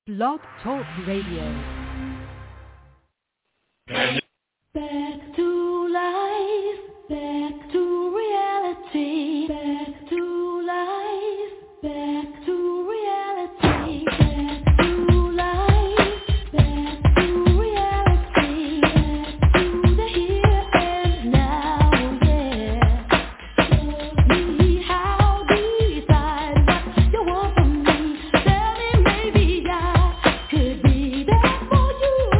Blog Talk Radio. Back to life, back to reality, back to life, back to reality, back to life, back to reality, back to the here and now, yeah. Show me how to decide what you want from me. Tell me maybe I could be there for you.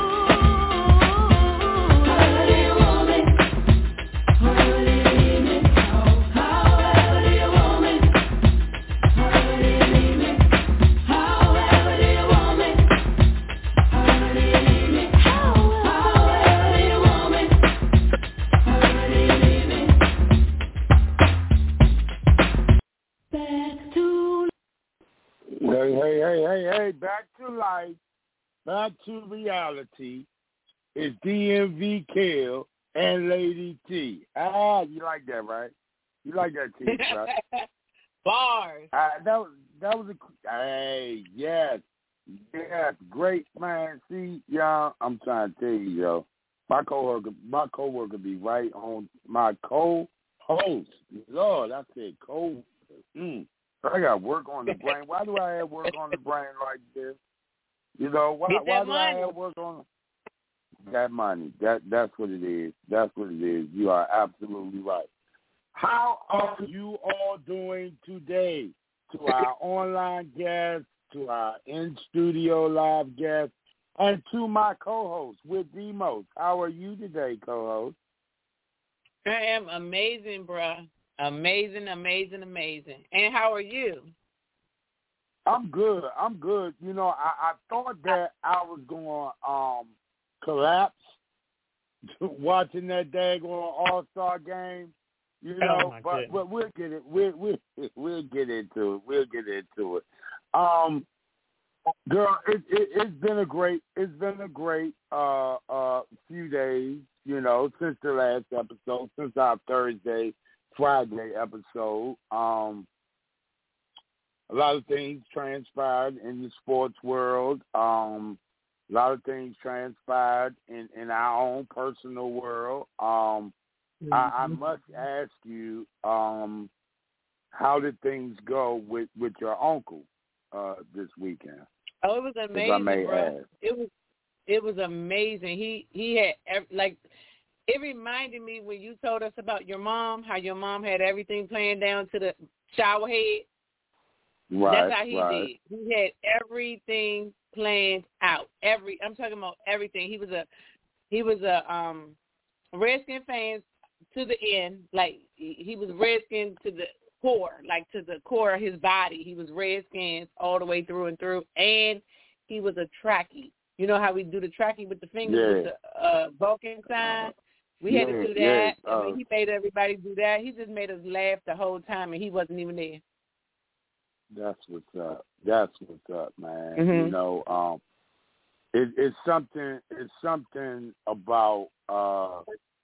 Hey, back to life, back to reality. It's DMV Kill and Lady T. You like that, right? You like that, T, right? Bars. That was yes, great, man. See, y'all, I'm trying to tell you, yo, my coworker be right on my co-host. Lord, I said I got work on the brain. Why do I have work on the brain like this? You know, why do I have work on that money? That's what it is. That's what it is. You are absolutely right. How are you all doing today? To our online guests, to our in-studio live guests, and to my co-host with Demos. How are you today, co-host? I am amazing, bruh. Amazing. And how are you? I'm good. You know, I thought that I was going to collapse watching that daggone All-Star game. You know, but we'll get it. We'll get into it. Girl, it's been a great few days. You know, since the last episode, since our Friday episode. A lot of things transpired in the sports world. A lot of things transpired in our own personal world. I must ask you, how did things go with your uncle this weekend? Oh, it was amazing, bro. It was amazing. He had it reminded me when you told us about your mom, how your mom had everything planned down to the shower head. Right. That's how he did. He had everything planned out. I'm talking about everything. He was a Redskin fan to the end. Like he was Redskin to the core, like to the core of his body. He was Redskins all the way through and through, and he was a trackie. You know how we do the trackie with the fingers with the Vulcan sign? We had to do that. He made everybody do that. He just made us laugh the whole time, and he wasn't even there. That's what's up, man. Mm-hmm. You know, it's something about a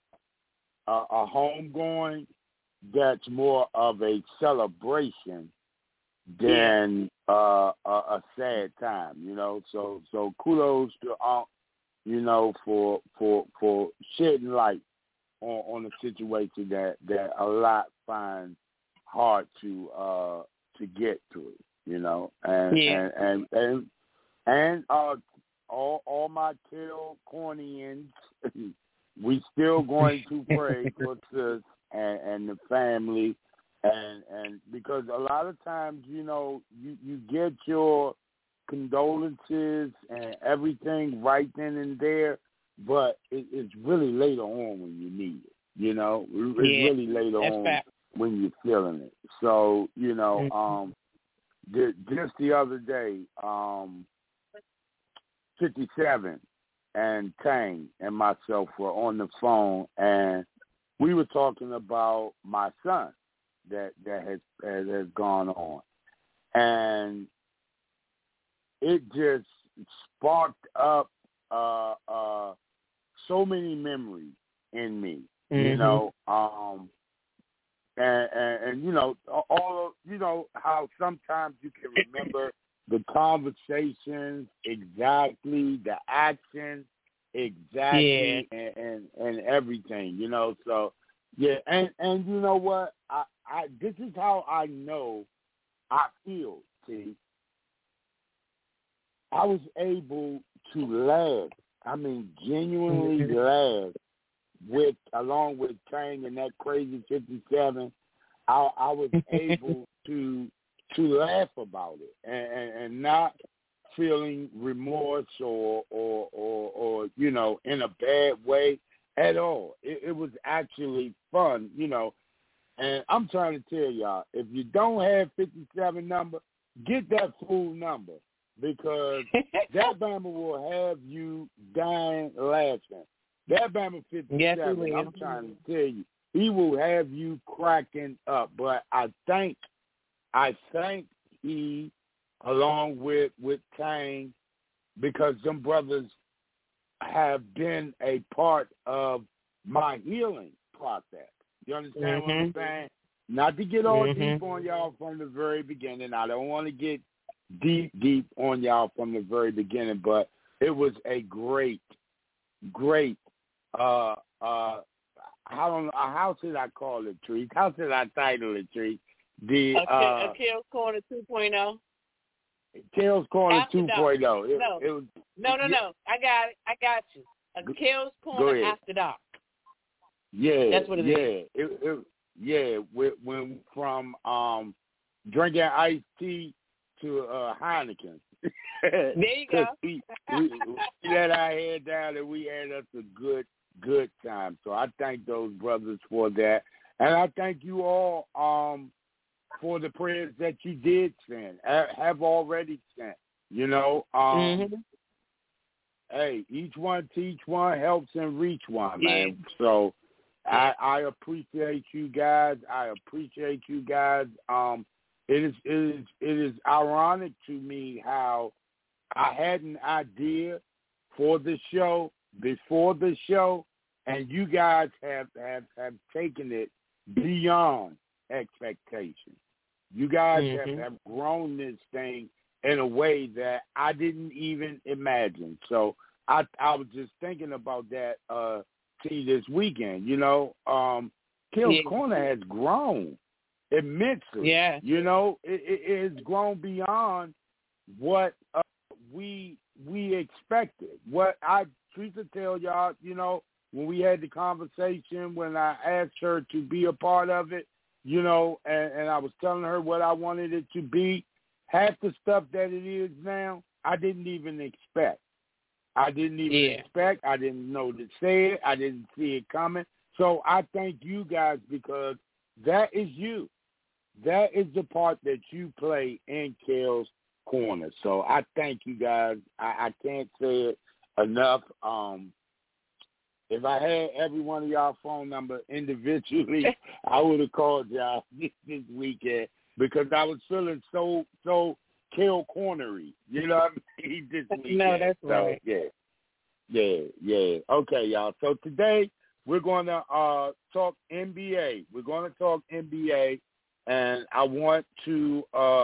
homegoing that's more of a celebration than a sad time. You know, so kudos to you know, for shedding light on a situation that a lot find hard to get through, you know, and all my Till Cornians, we still going to pray for sis and the family, and because a lot of times, you know, you get your condolences and everything right then and there, but it's really later on when you need it. You know, it's really later on when you're feeling it. So, you know, just the other day, 57 and Tang and myself were on the phone, and we were talking about my son that has gone on, and it just sparked up so many memories in me, you know, and you know, all of, you know how sometimes you can remember the conversations exactly, the action exactly, and everything, you know. So yeah, and you know what? I this is how I know I feel. See, I was able to laugh. I mean, genuinely laugh along with Kang and that crazy 57. I was able to laugh about it and not feeling remorse or you know, in a bad way at all. It was actually fun, you know. And I'm trying to tell y'all, if you don't have 57 number, get that full number, because that Bama will have you dying laughing. That Bama 57, yes, I'm trying to tell you, he will have you cracking up. But I think he, along with Kane, because them brothers have been a part of my healing process. You understand what I'm saying? Not to get all deep on y'all from the very beginning. I don't want to get deep on y'all from the very beginning, but it was a great, how should I call it, Trees? How should I title it, Trees? The Kale's Corner 2.0. Kale's Corner 2.0. No. I got you. Kale's Corner After Dark. Yeah, that's what it is. We went from drinking iced tea to Heineken. There you go. we let our head down and we had us a good time. So I thank those brothers for that, and I thank you all for the prayers that you did send, have already sent. You know, hey, each one teach one, helps and reach one, man. So I appreciate you guys. It is ironic to me how I had an idea for the show before the show, and you guys have taken it beyond expectation. You guys have grown this thing in a way that I didn't even imagine. So I was just thinking about that this weekend. You know, Kale's Corner has grown immensely. Yeah. You know, it has grown beyond what we expected. What I used to tell y'all, you know, when we had the conversation, when I asked her to be a part of it, you know, and I was telling her what I wanted it to be, half the stuff that it is now, I didn't even expect. I didn't know to say it. I didn't see it coming. So I thank you guys, because that is you. That is the part that you play in Kale's Corner. So I thank you guys. I can't say it enough. If I had every one of y'all phone number individually, I would have called y'all this weekend, because I was feeling so Kale Cornery. You know what I mean? This weekend. No, that's right. Yeah. Okay, y'all. So today we're going to talk NBA. We're going to talk NBA, and I want to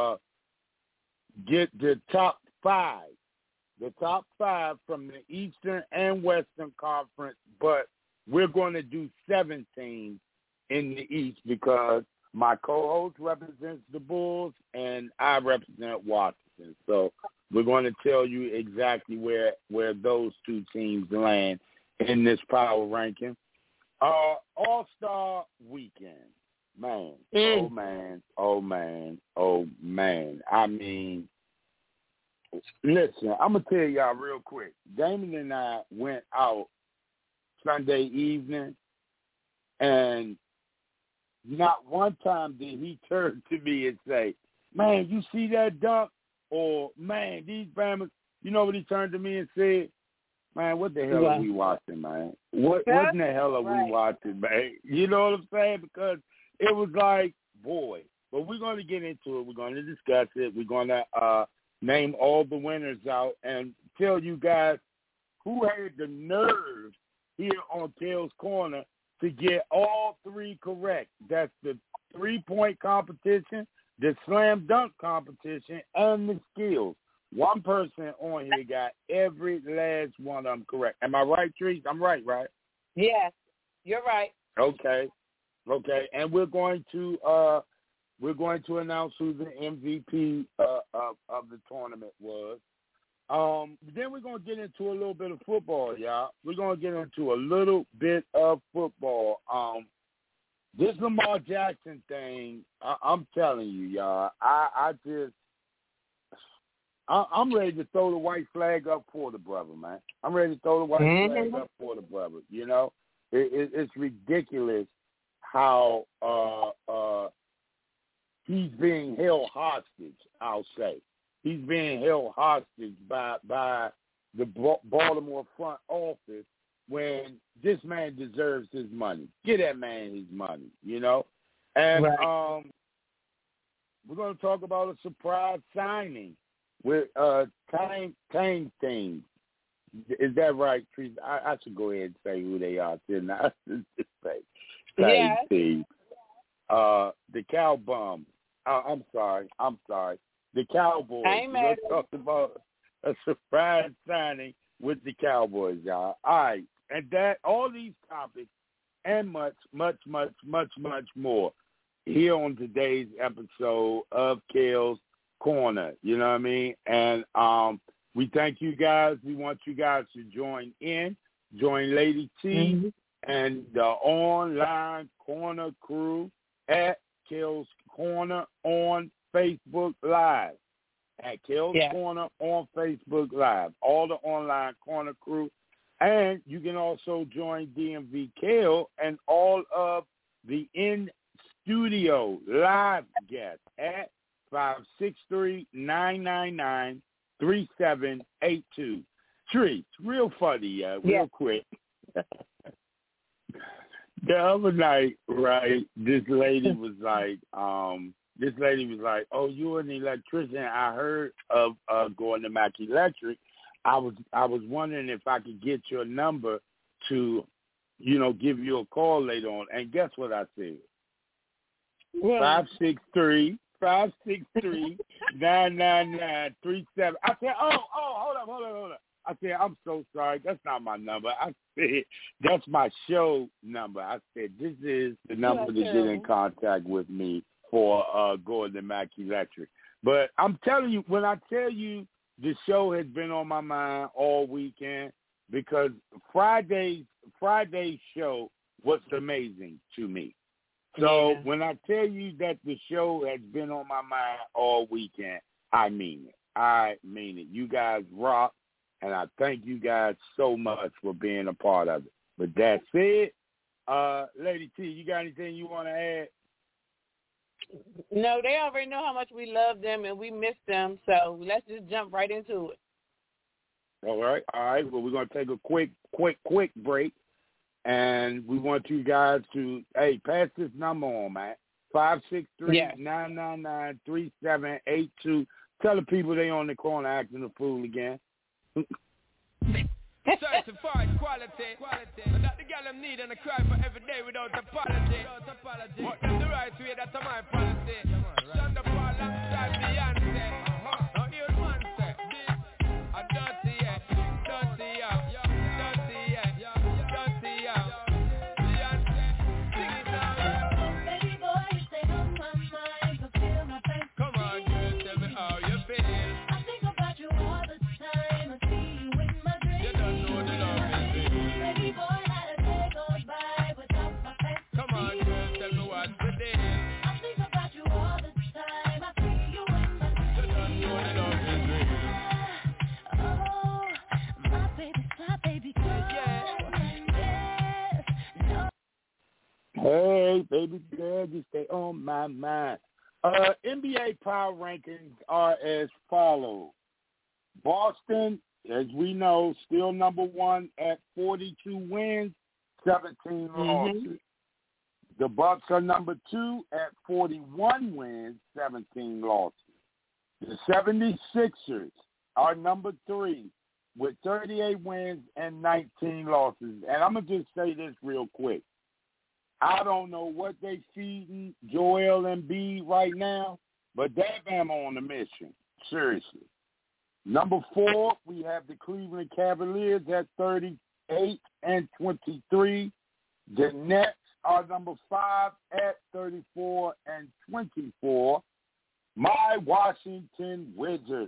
get the top five from the Eastern and Western Conference, but we're going to do 17 in the East, because my co-host represents the Bulls and I represent Washington. So we're going to tell you exactly where those two teams land in this power ranking. All-Star Weekend. Man, oh man. I mean, listen, I'm going to tell y'all real quick. Damon and I went out Sunday evening, and not one time did he turn to me and say, "Man, you see that dunk?" Or, "Man, these Bammers," you know what he turned to me and said? "Man, what the hell are we watching, man? What in the hell are we watching, man?" You know what I'm saying? Because it was like, boy. But we're going to get into it. We're going to discuss it. We're going to name all the winners out and tell you guys who had the nerve here on Kale's Corner to get all three correct. That's the 3-point competition, the slam dunk competition, and the skills. One person on here got every last one of them correct. Am I right, Trees? I'm right, right? Yes, you're right. Okay. And we're going to announce who the MVP of the tournament was. Then we're going to get into a little bit of football, y'all. We're going to get into a little bit of football. This Lamar Jackson thing, I'm telling you, y'all, I'm ready to throw the white flag up for the brother, man. I'm ready to throw the white flag up for the brother. You know, it's ridiculous how he's being held hostage, I'll say. He's being held hostage by the Baltimore front office when this man deserves his money. Get that man his money, you know? And right. We're going to talk about a surprise signing with Tang Thing. Is that right, Teresa? I should go ahead and say who they are, shouldn't I? Tang Thing. The Cow Bum. I'm sorry. The Cowboys. Let's talk about a surprise signing with the Cowboys, y'all. All right. And that, all these topics and much, much, much, much, much more here on today's episode of Kale's Corner. You know what I mean? And we thank you guys. We want you guys to join Lady T and the online corner crew at Kale's Corner on Facebook Live. At Kale's Corner on Facebook Live. All the online corner crew. And you can also join DMV Kale and all of the in-studio live guests at 563-999-3782. Treats, real funny, real quick. The other night, right, this lady was like, oh, you're an electrician. I heard of going to Mac Electric. I was wondering if I could get your number to, give you a call later on. And guess what I said? 563-999-37. I said, hold up. I said, I'm so sorry. That's not my number. I said, that's my show number. I said, this is the number to get in contact with me for going to Mac Electric. But I'm telling you, when I tell you the show has been on my mind all weekend, because Friday's show was amazing to me. So when I tell you that the show has been on my mind all weekend, I mean it. You guys rock, and I thank you guys so much for being a part of it. But that's it. Lady T, you got anything you want to add? No, they already know how much we love them and we miss them, so let's just jump right into it. All right. Well, we're going to take a quick break, and we want you guys to, pass this number on, man. 563-999-3782. Tell the people they on the corner acting a fool again. Certified quality. That the girl them need and I cry for every day without apology. But them the right way, that's my policy. Shonda Paul alongside Beyonce. Now here's man say, this a dirty Beyonce, sing it now. Baby boy, you stay on my mind, fulfill my fantasy. Come on, girl, tell me how you feel. I think about you all the time. I see you in my dreams. You don't know the love is real. Baby boy, how the day goes by without my fantasy. Come on, girl, tell me what's the deal. I think about you all the time. I see you in my dreams. You don't know the love is real. Oh, my baby girl. Yeah. Yes, no. Hey, baby girl, you stay on my mind. NBA power rankings are as follows. Boston, as we know, still number one at 42 wins, 17 losses. The Bucks are number two at 41 wins, 17 losses. The 76ers are number three with 38 wins and 19 losses. And I'm going to just say this real quick. I don't know what they feeding Joel Embiid right now, But that Bama on the mission, seriously. Number 4, we have the Cleveland Cavaliers at 38-23. The Nets are number 5 at 34-24. My Washington Wizards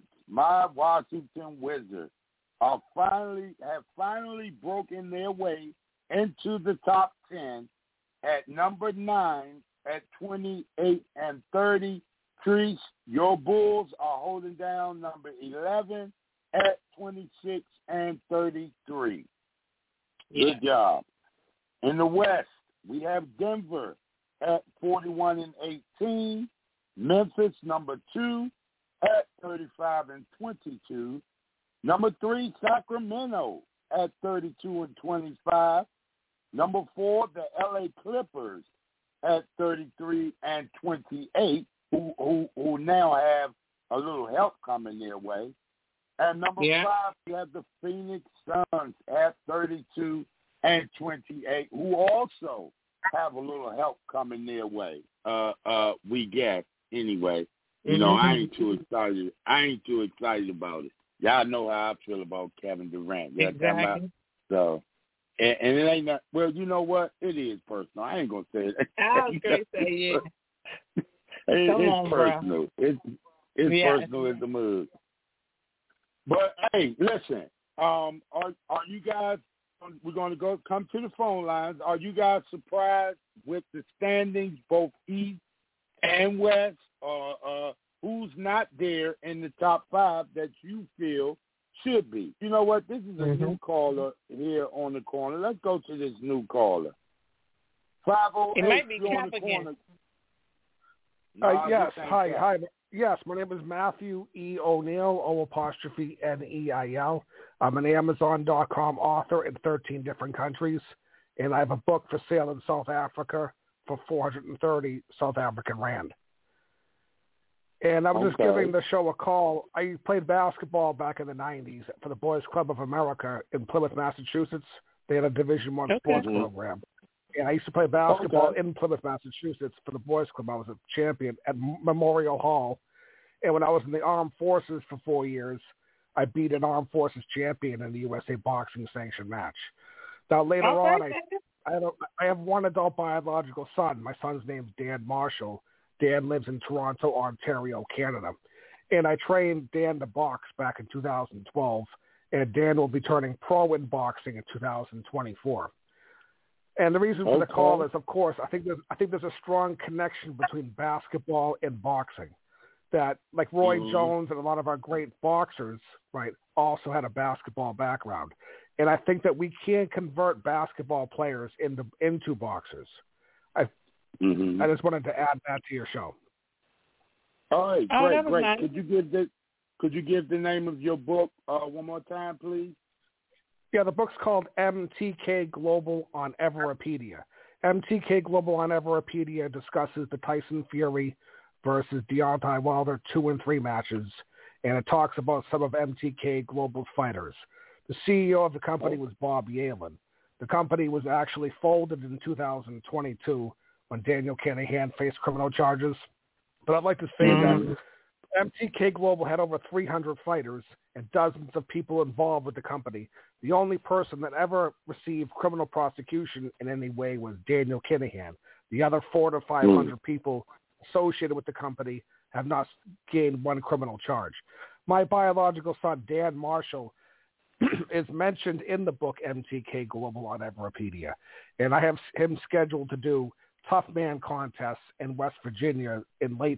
have finally broken their way into the top 10 at number 9 at 28-30. Trees, your Bulls are holding down number 11 at 26-33. Yeah. Good job. In the West, we have Denver at 41-18. Memphis, number 2, at 35-22. Number 3, Sacramento at 32-25. Number 4, the LA Clippers at 33-28. Who now have a little help coming their way. And number 5, we have the Phoenix Suns at 32-28, who also have a little help coming their way. We guess anyway. You know, I ain't too excited about it. Y'all know how I feel about Kevin Durant. Exactly. So, and it ain't not. Well, you know what? It is personal. I ain't gonna say it. I was gonna say it. It's personal. It's personal as the mug. But hey, listen. Are you guys? We're going to come to the phone lines. Are you guys surprised with the standings, both East and West? Who's not there in the top 5 that you feel should be? You know what? This is a new caller here on the corner. Let's go to this new caller. 508. It might be on the again. corner. Yes. Hi. Yes, my name is Matthew E. O'Neill, O''Neil. I'm an Amazon.com author in 13 different countries, and I have a book for sale in South Africa for 430 South African Rand. And I'm just giving the show a call. I played basketball back in the 90s for the Boys Club of America in Plymouth, Massachusetts. They had a Division I sports program. And I used to play basketball in Plymouth, Massachusetts for the Boys Club. I was a champion at Memorial Hall. And when I was in the Armed Forces for 4 years, I beat an Armed Forces champion in the USA Boxing Sanctioned match. Now, later on, I have one adult biological son. My son's name's Dan Marshall. Dan lives in Toronto, Ontario, Canada. And I trained Dan to box back in 2012. And Dan will be turning pro in boxing in 2024. And the reason for the call is, of course, I think there's a strong connection between basketball and boxing. That, like Roy Jones and a lot of our great boxers, right, also had a basketball background. And I think that we can convert basketball players into boxers. I just wanted to add that to your show. All right, great. Nice. Could you give the name of your book one more time, please? Yeah, the book's called MTK Global on Everpedia. MTK Global on Everpedia discusses the Tyson Fury versus Deontay Wilder 2 and 3 matches, and it talks about some of MTK Global's fighters. The CEO of the company was Bob Yalen. The company was actually folded in 2022 when Daniel Kinahan faced criminal charges. But I'd like to say that MTK Global had over 300 fighters and dozens of people involved with the company. The only person that ever received criminal prosecution in any way was Daniel Kinahan. The other 400 to 500 people associated with the company have not gained one criminal charge. My biological son, Dan Marshall, is mentioned in the book MTK Global on Everpedia, and I have him scheduled to do Tough Man contests in West Virginia in late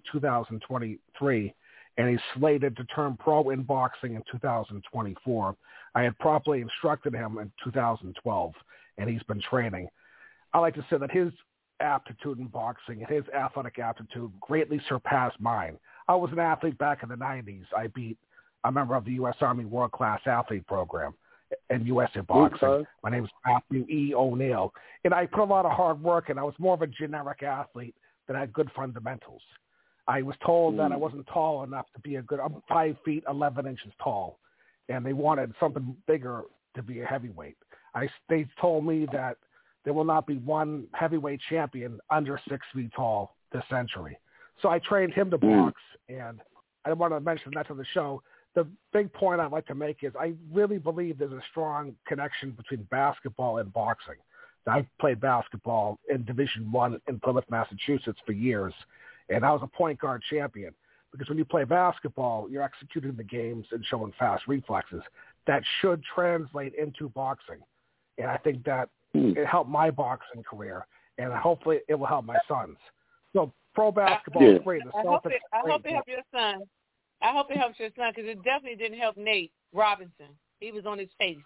2023, and he's slated to turn pro in boxing in 2024. I had properly instructed him in 2012, and he's been training. I like to say that his aptitude in boxing and his athletic aptitude greatly surpassed mine. I was an athlete back in the 90s. I beat a member of the U.S. Army World Class Athlete Program in USA Boxing. Okay. My name is Matthew E. O'Neill. And I put a lot of hard work in. I was more of a generic athlete that had good fundamentals. I was told that I wasn't tall enough to be I'm 5 feet 11 inches tall, and they wanted something bigger to be a heavyweight. They told me that there will not be one heavyweight champion under 6 feet tall this century. So I trained him to box, and I wanted to mention that to the show. The big point I'd like to make is I really believe there's a strong connection between basketball and boxing. I've played basketball in Division I in Plymouth, Massachusetts for years, and I was a point guard champion. Because when you play basketball, you're executing the games and showing fast reflexes. That should translate into boxing. And I think that it helped my boxing career, and hopefully it will help my son's. So pro basketball is great. I hope it helps your son. I hope it helps your son because it definitely didn't help Nate Robinson. He was on his face.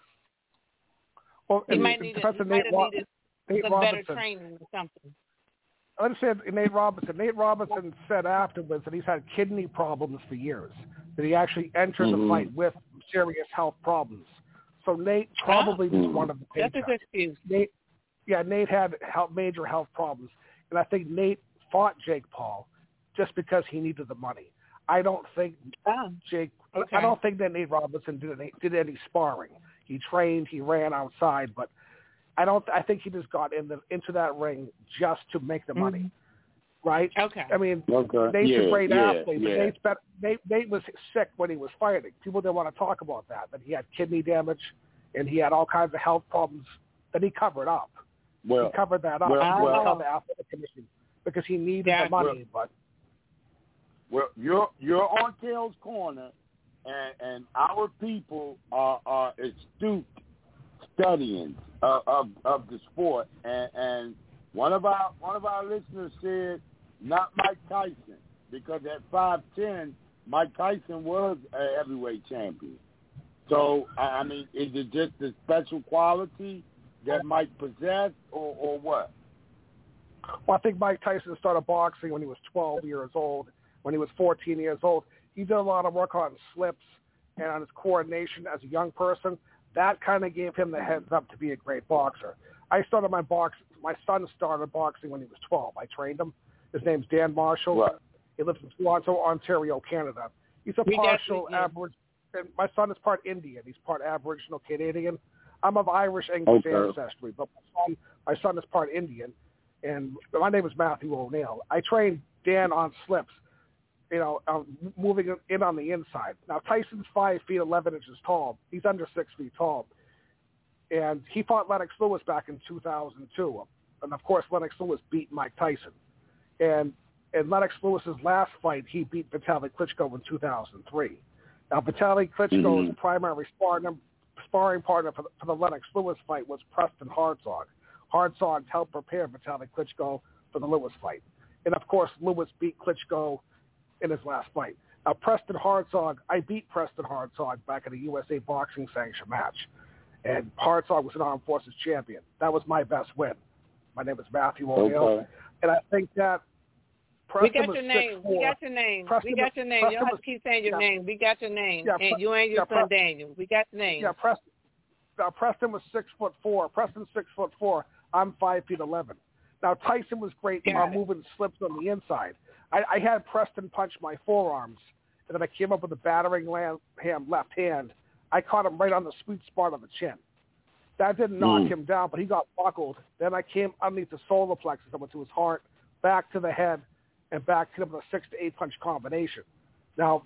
Well, he might have needed some better training or something. I understand Nate Robinson. Nate Robinson said afterwards that he's had kidney problems for years, that he actually entered the fight with serious health problems. So Nate probably was one of the paychecks. That's a good excuse. Nate had major health problems, and I think Nate fought Jake Paul just because he needed the money. I don't think I don't think that Nate Robinson did any sparring. He trained, he ran outside, but I think he just got into that ring just to make the money, right? Okay. I mean, Nate's a great athlete, but Nate was sick when he was fighting. People didn't want to talk about that he had kidney damage and he had all kinds of health problems that he covered up. He covered that up. He didn't tell the athletic commission because he needed the money. Well, you're on Kale's corner, and our people are astute studying of the sport, and one of our listeners said not Mike Tyson, because at 5'10", Mike Tyson was a heavyweight champion. So I mean, is it just the special quality that Mike possessed, or what? Well, I think Mike Tyson started boxing when he was 12 years old. When he was 14 years old, he did a lot of work on slips and on his coordination as a young person. That kind of gave him the heads up to be a great boxer. My son started boxing when he was 12. I trained him. His name's Dan Marshall. Right. He lives in Toronto, Ontario, Canada. He's a partial Aboriginal. And my son is part Indian. He's part Aboriginal Canadian. I'm of Irish English ancestry, but my son is part Indian. And my name is Matthew O'Neill. I trained Dan on slips, moving in on the inside. Now, Tyson's 5 feet 11 inches tall. He's under 6 feet tall. And he fought Lennox Lewis back in 2002. And, of course, Lennox Lewis beat Mike Tyson. And in Lennox Lewis's last fight, he beat Vitaly Klitschko in 2003. Now, Vitaly Klitschko's primary sparring partner for the Lennox Lewis fight was Preston Hartzog. Hartzog helped prepare Vitaly Klitschko for the Lewis fight. And, of course, Lewis beat Klitschko in his last fight. Now, I beat Preston Hartzog back in a USA Boxing Sanction match. And Hartzog was an Armed Forces champion. That was my best win. My name is Matthew O'Neill. And I think that Preston was 6'4". We got your name. You don't have to keep saying your name. We got your name. And you and your son Daniel. We got the name. Yeah, Preston was 6'4". Preston's 6'4". I'm 5 feet 11. Now, Tyson was great moving slips on the inside. I had Preston punch my forearms, and then I came up with a battering left hand. I caught him right on the sweet spot of the chin. That didn't knock him down, but he got buckled. Then I came underneath the solar plexus. I went to his heart, back to the head, and back to him with a 6 to 8 punch combination. Now,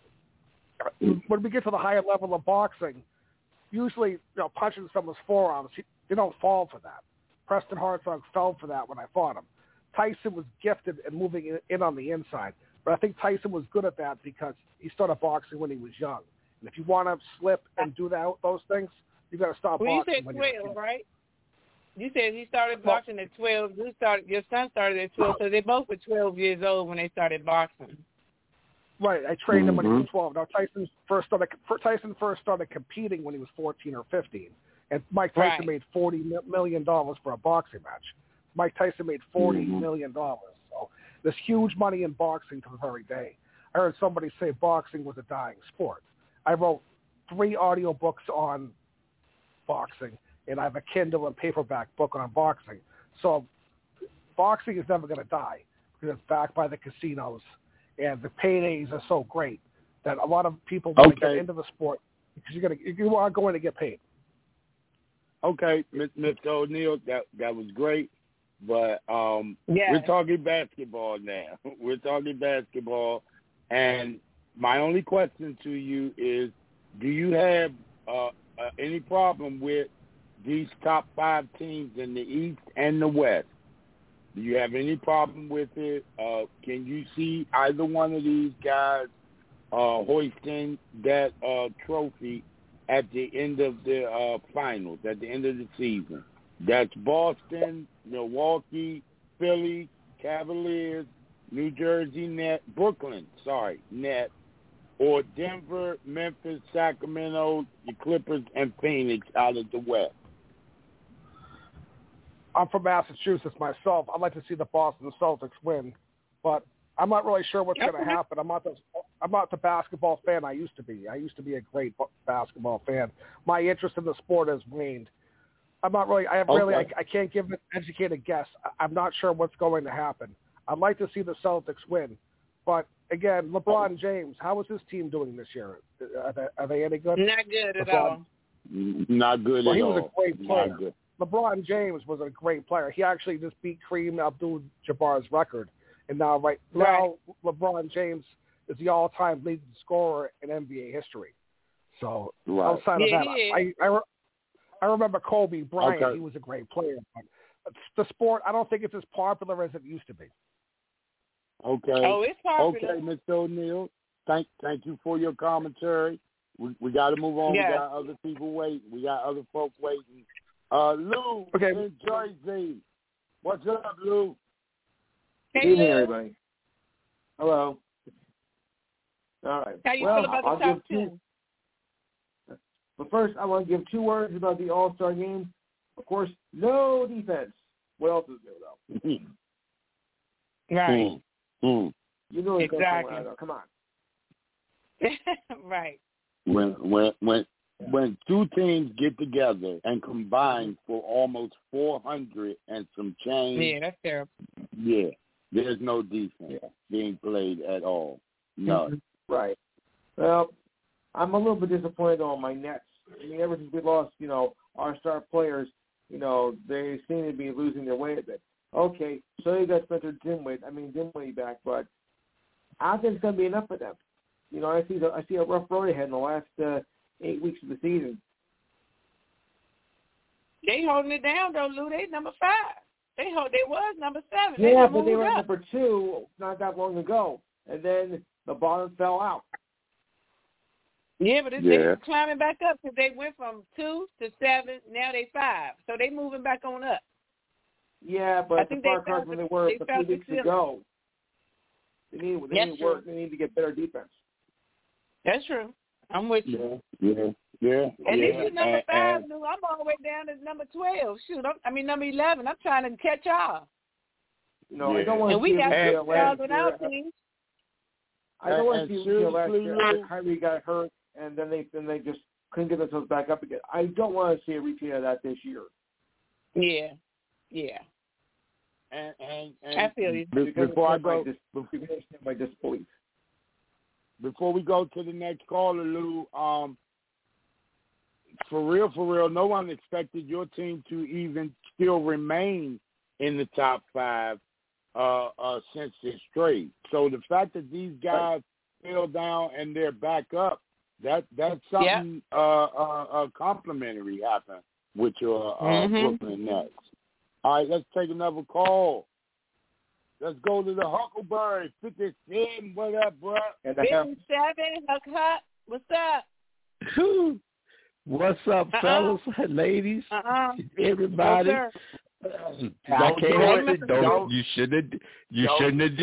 when we get to the higher level of boxing, usually punching someone's forearms, they don't fall for that. Preston Hartzog fell for that when I fought him. Tyson was gifted at moving in on the inside, but I think Tyson was good at that because he started boxing when he was young. And if you want to slip and do those things, you got to stop boxing. You said 12, right? You said he started boxing at 12. Your son started at 12, so they both were 12 years old when they started boxing. Right. I trained him when he was 12. Now Tyson first started competing when he was 14 or 15, and Mike Tyson made $40 million for a boxing match. Mike Tyson made $40 million. So there's huge money in boxing to the very day. I heard somebody say boxing was a dying sport. I wrote 3 audio books on boxing, and I have a Kindle and paperback book on boxing. So boxing is never going to die because it's backed by the casinos, and the paydays are so great that a lot of people want to get into the sport because you are going to get paid. Okay, Mr. O'Neill, that was great. But we're talking basketball now. We're talking basketball, and my only question to you is, do you have any problem with these top 5 teams in the East and the West? Do you have any problem with it? Can you see either one of these guys hoisting that trophy at the end of the finals, at the end of the season? That's Boston, Milwaukee, Philly, Cavaliers, New Jersey Nets, Nets, or Denver, Memphis, Sacramento, the Clippers, and Phoenix out of the West. I'm from Massachusetts myself. I'd like to see the Boston Celtics win, but I'm not really sure what's going to happen. I'm not the basketball fan I used to be. I used to be a great basketball fan. My interest in the sport has waned. I'm not really. I can't give an educated guess. I'm not sure what's going to happen. I'd like to see the Celtics win, but again, LeBron James, how is his team doing this year? Are they any good? Not good at all. Not good at all. He was a great player. LeBron James was a great player. He actually just beat Kareem Abdul-Jabbar's record, and now LeBron James is the all-time leading scorer in NBA history. So outside of that, I remember Kobe Bryant. Okay. He was a great player. But the sport, I don't think it's as popular as it used to be. Okay. Oh, it's popular. Okay, Mr. O'Neal. Thank you for your commentary. We got to move on. Yeah. We got other people waiting. We got other folks waiting. Lou in Jersey. What's up, Lou? Hey, Lou. Everybody. Hello. All right. How you feel about the top 10? But first, I want to give 2 words about the All-Star game. Of course, no defense. What else is there, though? Right. You know exactly. Come on. Right. When 2 teams get together and combine for almost 400 and some change. Yeah, that's terrible. Yeah, there's no defense being played at all. None. Right. Well, I'm a little bit disappointed on my Nets. I mean, ever since we lost, our star players, they seem to be losing their way a bit. Okay, so you got Spencer Dinwiddie back, but I don't think it's going to be enough for them. I see a rough road ahead in the last 8 weeks of the season. They holding it down though, Lou. They number 5. They was number 7. Yeah, but they were number 2 not that long ago, and then the bottom fell out. Yeah, but they're climbing back up because they went from 2 to 7. Now they 5, so they moving back on up. Yeah, but the far cry from they were a few weeks ago. They need work. They need to get better defense. That's true. I'm with you. Yeah. And this is number 5, Lou. I'm all the way down to number 12. Shoot, number 11. I'm trying to catch y'all. I don't want to see without teams. I don't want to see last year. Kyrie got hurt, and then they just couldn't get themselves back up again. I don't want to see a repeat of that this year. Yeah. And I feel you. Before I go, my disbelief. Before we go to the next caller, Lou, for real, no one expected your team to even still remain in the top 5 since this trade. So the fact that these guys fell down and they're back up, that's something complimentary happened with your Brooklyn Nets. All right, let's take another call. Let's go to the Huckleberry, 57. What up, bro? 57, Huck. What's up? What's up, fellas, ladies, everybody? I can't help it. You shouldn't have did it. You shouldn't have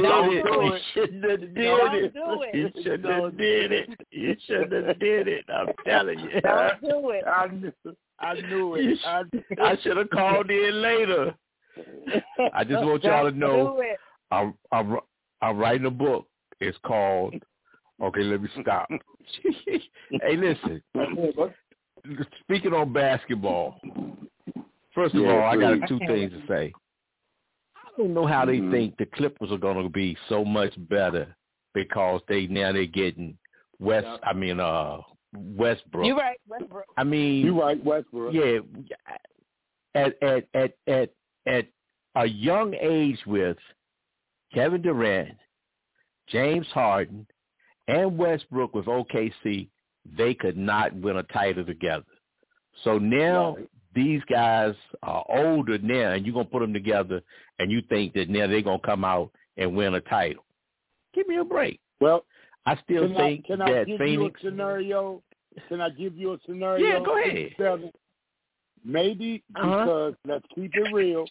did it. I'm telling you. Don't do it. I knew it. I should have called in later. I just want y'all to know I'm writing a book. It's called, okay, let me stop. Hey, listen. Speaking on basketball, first of all, I got 2 things to say. I don't know how they think the Clippers are going to be so much better because they're getting Westbrook. You're right, Westbrook. You're right, Westbrook. Yeah, at a young age with Kevin Durant, James Harden, and Westbrook with OKC, they could not win a title together. So now these guys are older now, and you're going to put them together, and you think that now they're going to come out and win a title. Give me a break. Well, I still think can that I give Phoenix. You a scenario? Can I give you a scenario? Yeah, go ahead. Maybe because let's keep it real.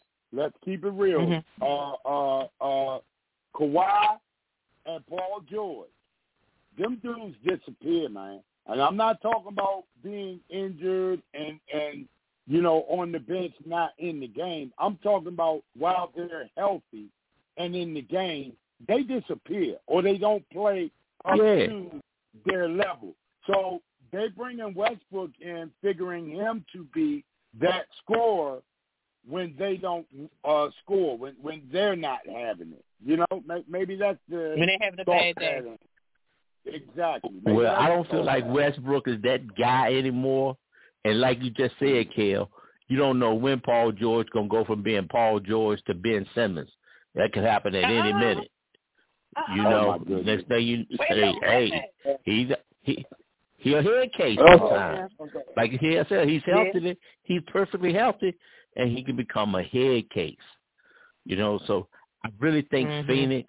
Kawhi and Paul George, them dudes disappear, man. And I'm not talking about being injured and on the bench, not in the game. I'm talking about while they're healthy and in the game, they disappear or they don't play up to their level. So they bring in Westbrook in, figuring him to be that scorer when they don't score, when they're not having it. Maybe that's the when they having a bad day. Exactly. Well, I don't feel like Westbrook is that guy anymore. And like you just said, Kel, you don't know when Paul George going to go from being Paul George to Ben Simmons. That could happen at any minute. Next thing you say, hey, he's a head case sometimes. Like I said, he's healthy. He's perfectly healthy, and he can become a head case. So I really think Phoenix,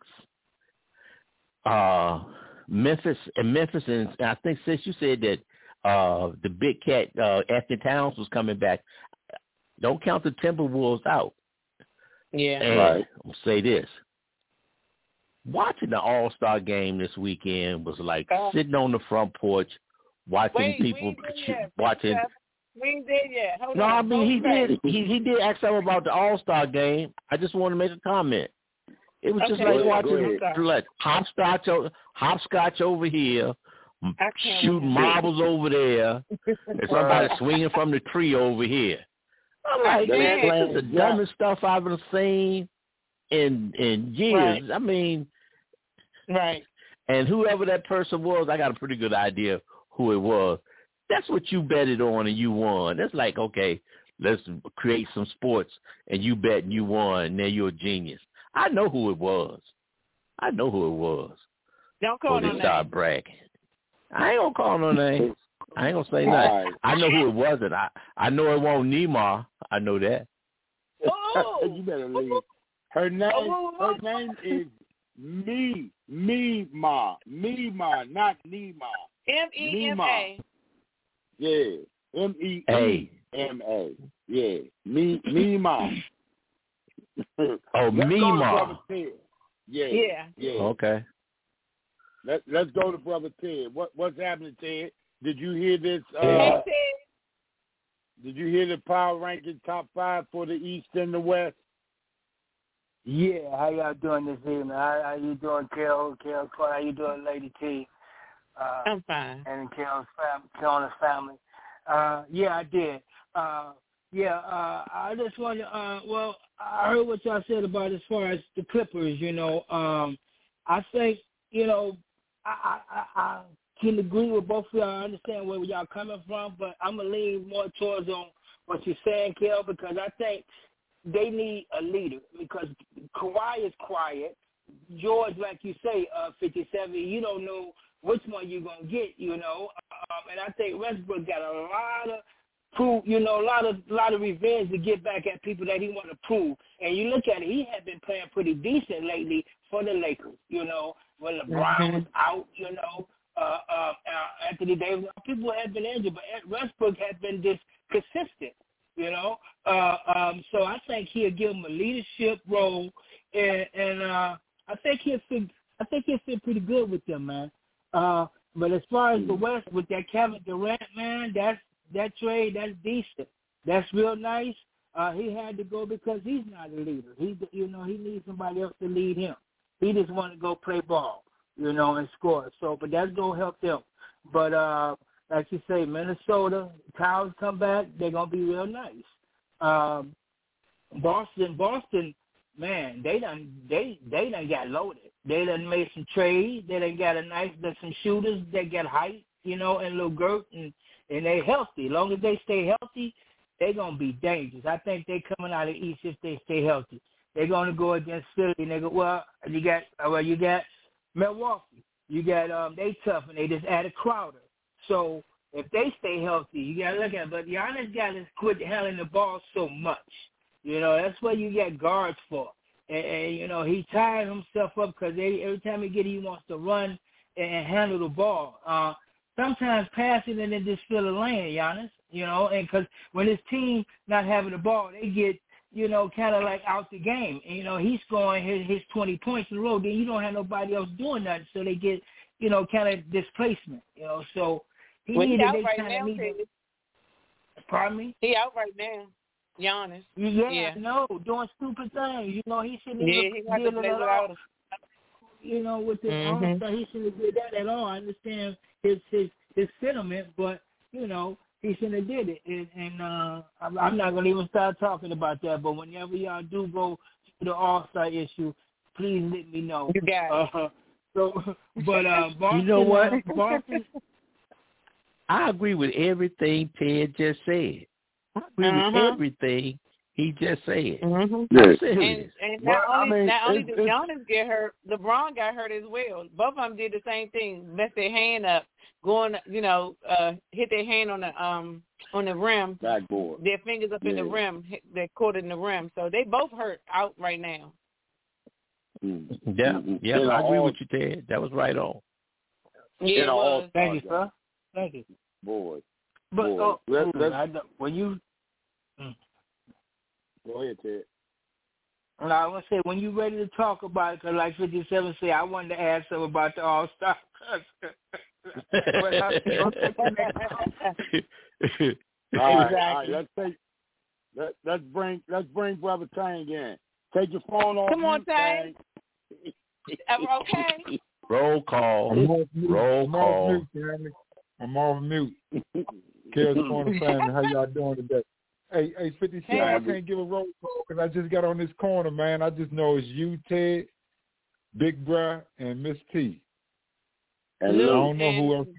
Memphis, and I think since you said that the big cat, Anthony Towns, was coming back, don't count the Timberwolves out. Yeah. And I'm going to say this. Watching the All-Star game this weekend was like sitting on the front porch watching people watching. We ain't there yet. Hold no, on. I mean, he did. He did ask something about the All-Star game. I just want to make a comment. It was just like watching like hopscotch over here, shooting marbles over there, and somebody swinging from the tree over here. I'm like, man, this is the dumbest stuff I've ever seen in years. I mean, right. And whoever that person was, I got a pretty good idea who it was. That's what you betted on and you won. That's like, okay, let's create some sports and you bet and you won and now you're a genius. I know who it was. Don't call no name. Start bragging. I ain't gonna call no names. I ain't gonna say nothing. Right. I know who it wasn't. I know it won't Neymar. I know that. Oh, you better leave. Her name is Mima, not Nima. M-E-M-A. Yeah, M-E-M-A. Yeah, Mima. Oh, Mima. Yeah. Okay. Let's go to Brother Ted. What's happening, Ted? Did you hear this? Did you hear the power ranking top 5 for the East and the West? Yeah, how y'all doing this evening? How you doing, Kel? How you doing, Lady T? I'm fine. And Kel's family. Yeah, I did. I just wanted to, I heard what y'all said about as far as the Clippers, I think, I can agree with both of y'all. I understand where y'all coming from, but I'm going to lean more towards on what you're saying, Kel, because I think they need a leader because Kawhi is quiet. George, like you say, 57, you don't know which one you're going to get, and I think Westbrook got a lot of prove, a lot of revenge to get back at people that he want to prove. And you look at it, he had been playing pretty decent lately for the Lakers, when LeBron was out, Anthony Davis. People had been injured, but Westbrook had been just consistent, So I think he'll give him a leadership role, and I think he'll fit pretty good with them, man. But as far as the West with that Kevin Durant, man, that trade, that's decent. That's real nice. He had to go because he's not a leader. He needs somebody else to lead him. He just want to go play ball, and score. So, but that's gonna help them. But like you say, Minnesota, Towns come back, they're gonna be real nice. Boston, man, they done got loaded. They done made some trades. They done got some shooters. They got height, and Lil Gert, and they healthy. As long as they stay healthy, they gonna be dangerous. I think they coming out of the East if they stay healthy. they're going to go against Philly. And they go, you got Milwaukee. You got they tough, and they just added Crowder. So if they stay healthy, you got to look at it. But Giannis got to quit handling the ball so much. That's what you get guards for. And he tired himself up because every time he wants to run and handle the ball. Sometimes passing and then just fill the lane, Giannis, and because when his team not having the ball, they get, kind of like out the game. And, he's scoring his 20 points in a row, then you don't have nobody else doing nothing, so they get, kind of displacement, so he well, needed, they kind of need. Pardon me? He out right now, Giannis. Yeah. No, doing stupid things. He shouldn't have he got to play without us. With the All-Star, he shouldn't have did that at all. I understand his sentiment, but, he shouldn't have did it. And I'm not going to even start talking about that, but whenever y'all do go to the All-Star issue, please let me know. You got it. But Boston, you know what? Boston, I agree with everything Ted just said. I agree with everything he just said. Mm-hmm. I'm serious. And not only did Giannis get hurt, LeBron got hurt as well. Both of them did the same thing. Messed their hand up, going, hit their hand on the rim. Backboard. Their fingers up in the rim. They're caught in the rim. So they both hurt out right now. Yeah, I agree with you, Ted. That was right on. Yeah, it was. Thank you, sir. Thank you. Boy. But when you go ahead, Ted. And I want to say, when you're ready to talk about it, because like 57 said, I wanted to add something about the All-Star. All right. Let's bring Brother Tang in. Take your phone off. Come on, Tang. Okay. Roll call. I'm off mute. Chaos Corner family, how y'all doing today? Hey, 57, I can't give a roll call because I just got on this corner, man. I just know it's you, Ted, Big Bruh, and Miss T. And I don't know who else.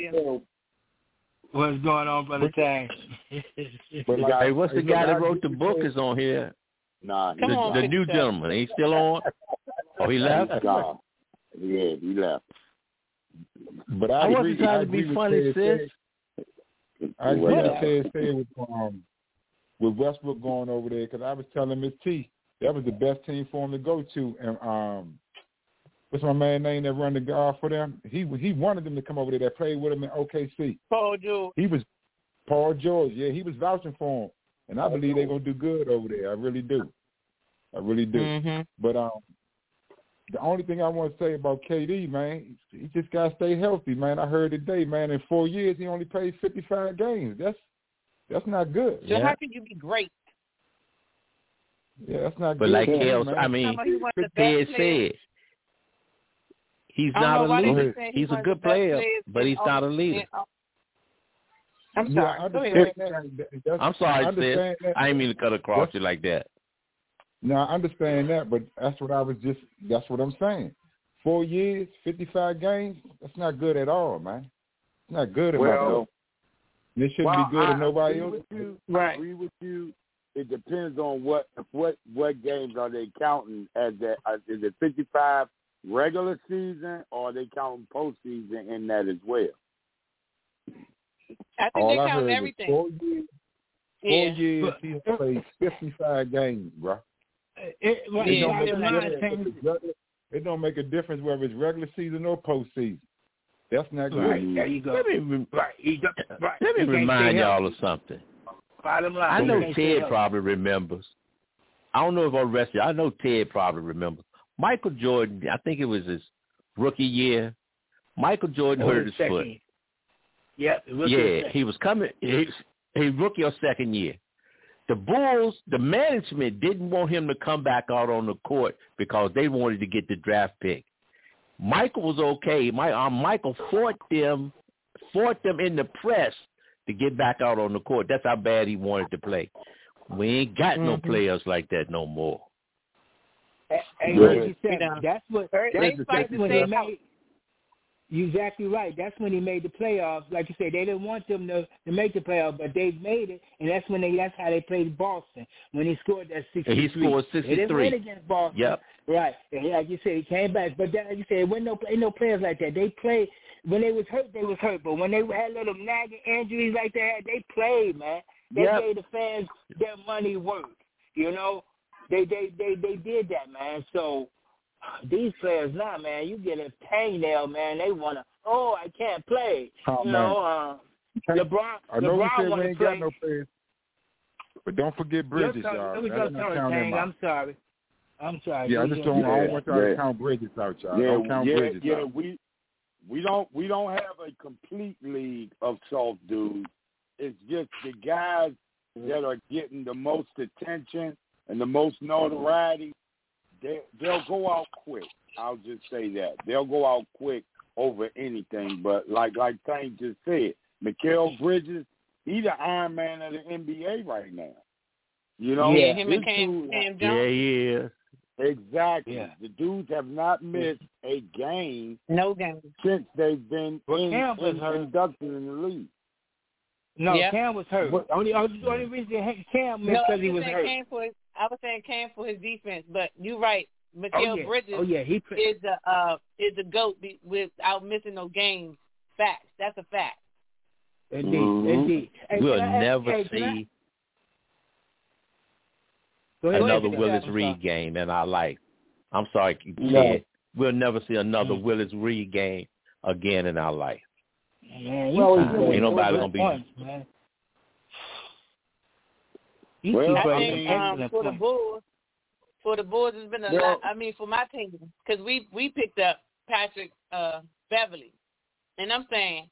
What's going on, Brother Tang? Hey, what's the guy that wrote the book is on here? Nah, the new gentleman. He's still on? Oh, he left? Yeah, he left. But I wasn't trying to be funny, sis. I agree with Ted said with Westbrook going over there, because I was telling Miss T that was the best team for him to go to. And what's my man name that run the guard for them? He wanted them to come over there. That played with him in OKC. Paul George. Paul George. Yeah, he was vouching for him, and I believe they're gonna do good over there. I really do. Mm-hmm. But the only thing I want to say about KD, man, he just got to stay healthy, man. I heard today, man, in 4 years he only played 55 games. That's not good. So how can you be great? Yeah, that's not but good. But like Kels, I mean, Ted said, he's not a leader. He's a good player, but he's not a leader. I'm sorry. I'm sorry, sis. I didn't mean to cut across you like that. No, I understand that, but that's what I'm saying. 4 years, 55 games, that's not good at all, man. It's not good at all. It shouldn't be good at nobody else. I agree with you. It depends on what games are they counting as that. Is it 55 regular season, or are they counting postseason in that as well? I think they count everything. 4 years. 4 years, he played 55 games, bro. It don't make a difference whether it's regular season or postseason. That's not good. Right, there you go. Let me remind y'all of something. I know Ted probably remembers. I don't know if I'm rested. I know Ted probably remembers. Michael Jordan, I think it was his rookie year. Michael Jordan hurt his foot. Yeah, he was coming. He rookie or second year. The Bulls, the management didn't want him to come back out on the court because they wanted to get the draft pick. Michael was okay. Michael fought them in the press to get back out on the court. That's how bad he wanted to play. We ain't got no players like that no more. That's what they made. You're exactly right. That's when he made the playoffs. Like you said, they didn't want them to make the playoffs, but they made it, and that's how they played Boston, when he scored that 63. And he scored 63. They didn't win against Boston. Yep. Right. And like you said, he came back. But like you said, ain't no players like that. They played. When they was hurt, they was hurt. But when they had little nagging injuries like that, they played, man. They gave the fans their money worth. You know? They did that, man. So these players now, man, you get a hangnail, man. They want to, I can't play. LeBron want to play. No players. But don't forget Bridges, y'all. I'm sorry. Yeah, I don't want y'all to count Bridges out, y'all. Don't count Bridges out. We don't have a complete league of soft dudes. It's just the guys that are getting the most attention and the most notoriety. They'll go out quick. I'll just say that. They'll go out quick over anything. But like Tank just said, Mikal Bridges, he's the Iron Man of the NBA right now. You know? Yeah, him and Cam Johnson. Yeah, he is. Exactly. Yeah. The dudes have not missed a game. No game. Since they've been inducted in the league. No, Cam was hurt. But only reason Cam missed because he was hurt. I was saying Cam for his defense, but you're right. Mikal Bridges is the GOAT without missing no games. Facts. That's a fact. Indeed. Hey, we'll never see another Willis Reed game in our life. I'm sorry, kid. We'll never see another Willis Reed game again in our life. Man, ain't nobody gonna be. Man. I think for the Bulls, it's been a lot. I mean, for my team, because we picked up Patrick Beverly, and I'm saying,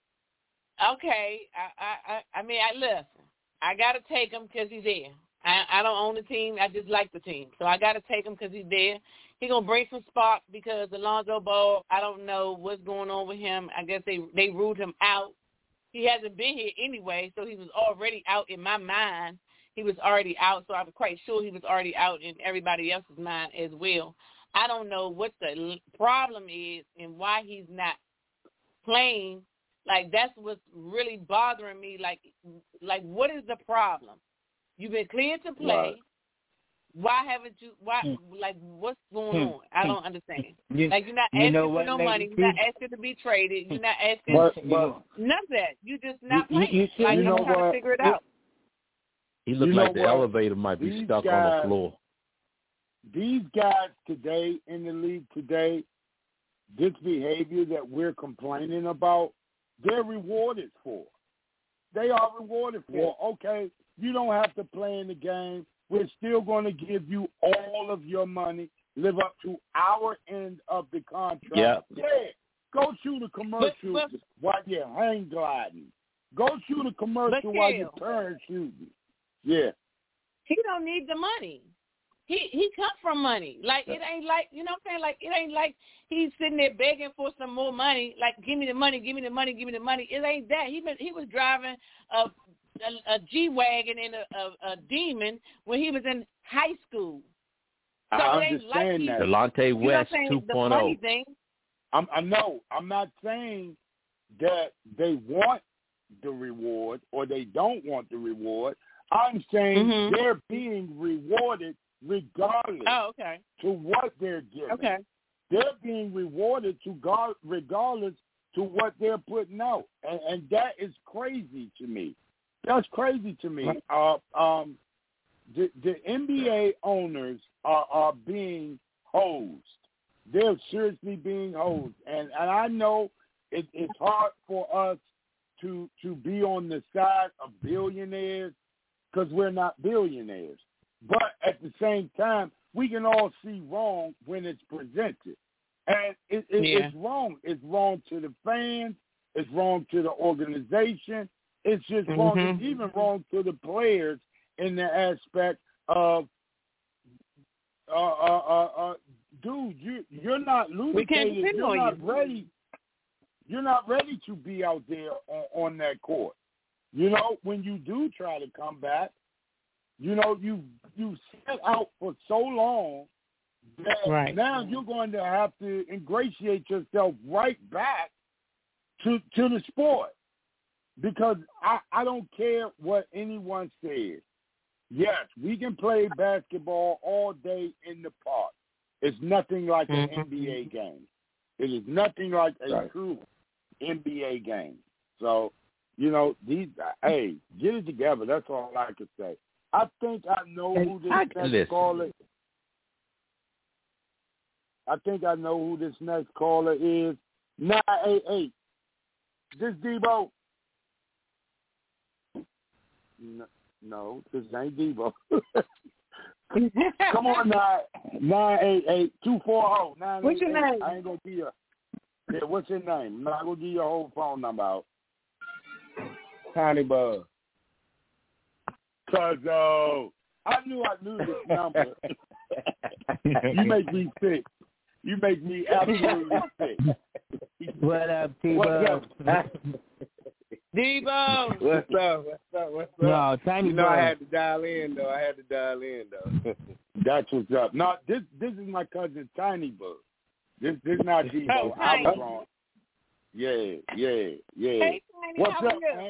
okay, I mean, listen, I gotta take him because he's there. I don't own the team. I just like the team, so I gotta take him because he's there. He's gonna bring some spark because Alonzo Ball, I don't know what's going on with him. I guess they ruled him out. He hasn't been here anyway, so he was already out in my mind. He was already out, so I'm quite sure he was already out in everybody else's mind as well. I don't know what the problem is and why he's not playing. Like, that's what's really bothering me. Like what is the problem? You've been cleared to play. Right. Why haven't you? What's going on? I don't understand. You're not asking for no money. You're not asking to be traded. You're not asking none of that. You just not playing. I'm trying to figure it out. He looked like the elevator might be stuck on the floor. These guys today in the league today, this behavior that we're complaining about, they're rewarded for. They are rewarded for. Okay, you don't have to play in the game. We're still going to give you all of your money, live up to our end of the contract. Yeah. Go shoot a commercial while you're hang gliding. Go shoot a commercial while you're turn shooting. Yeah. He don't need the money. He come from money. Like, it ain't like, you know what I'm saying? Like, it ain't like he's sitting there begging for some more money. Like, give me the money, give me the money, give me the money. It ain't that. He was driving a G-Wagon and a Demon when he was in high school. So I it ain't understand like that. Delonte West 2.0. I know. I'm not saying that they want the reward or they don't want the reward. I'm saying they're being rewarded regardless to what they're getting. Okay. They're being rewarded regardless to what they're putting out. And that is crazy to me. That's crazy to me. The NBA owners are being hosed. They're seriously being hosed. And I know it's hard for us to be on the side of billionaires because we're not billionaires. But at the same time, we can all see wrong when it's presented. And it's wrong. It's wrong to the fans. It's wrong to the organization. It's just wrong. It's even wrong to the players in the aspect of, dude, you're not lubricated. You're not ready. You're not ready to be out there on that court. You know, when you do try to come back, you know, you set out for so long Right. Now you're going to have to ingratiate yourself right back to the sport, because I don't care what anyone says. Yes, we can play basketball all day in the park. It's nothing like an NBA game. It is nothing like a true NBA game. So, hey, get it together. That's all I can say. I think I know who this next caller. I think I know who this next caller is. 988. This Debo? No, this ain't Debo. Come on, 988-240-988. What's your name? I ain't gonna give you. Yeah, what's your name? I'm not gonna give your whole phone number out. Tiny Bug. Cuzzo, I knew this number. You make me sick. You make me absolutely sick. What up, T-Bug? Debo. What's up? No, Tiny Bug. I had to dial in, though. That's what's up. No, this is my cousin Tiny Bug. This not Debo. Oh, I was wrong. Yeah. Hey, Tiny, What's how up, are you? man?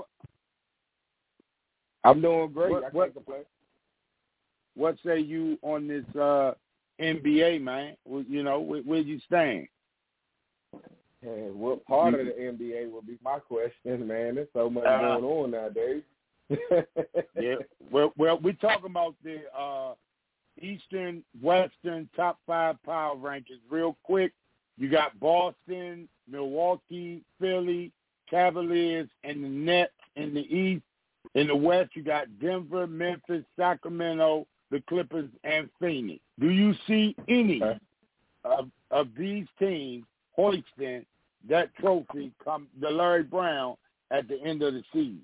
I'm doing great. I can't complain. What say you on this NBA, man? Well, where you stand? Hey, what part of the NBA would be my question, man? There's so much going on nowadays. Yeah. Well, we're talking about the Eastern, Western top 5 power rankings. Real quick, you got Boston, Milwaukee, Philly, Cavaliers, and the Nets in the East. In the West, you got Denver, Memphis, Sacramento, the Clippers, and Phoenix. Do you see any of these teams hoisting that trophy, the Larry Brown, at the end of the season?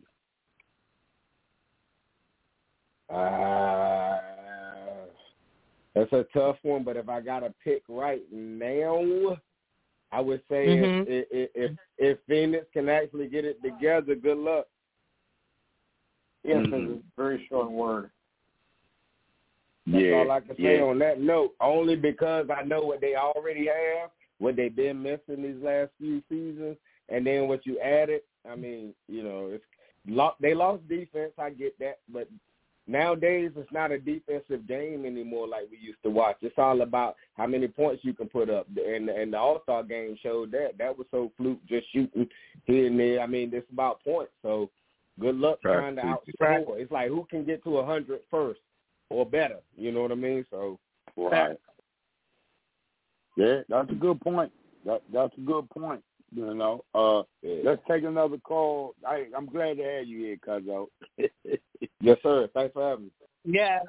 That's a tough one, but if I got to pick right now, I would say if Phoenix can actually get it together, good luck. Yes, it's a very short word. That's all I can say on that note, only because I know what they already have, what they've been missing these last few seasons, and then what you added. I mean, they lost defense, I get that, but nowadays it's not a defensive game anymore like we used to watch. It's all about how many points you can put up, and the All-Star game showed that. That was so fluke, just shooting here and there. I mean, it's about points, so good luck trying to outscore. It's like who can get to 100 first or better. You know what I mean? So, right. Yeah, that's a good point. That's a good point. Let's take another call. I'm glad to have you here, Cuzzo. Yes, sir. Thanks for having me. Yeah.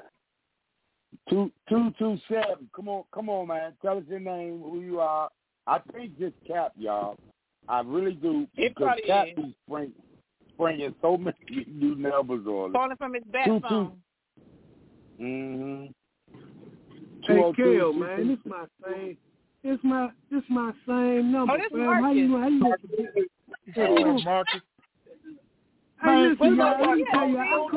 227. Come on, man. Tell us your name, who you are. I think just Cap, y'all. I really do. Because Cap is bringing so many new numbers on. Calling from his back phone. Hey, Kale, man, this my same. It's my same number. Oh, this man. Marcus. How you Marcus. Hey, listen, y'all, let me tell you,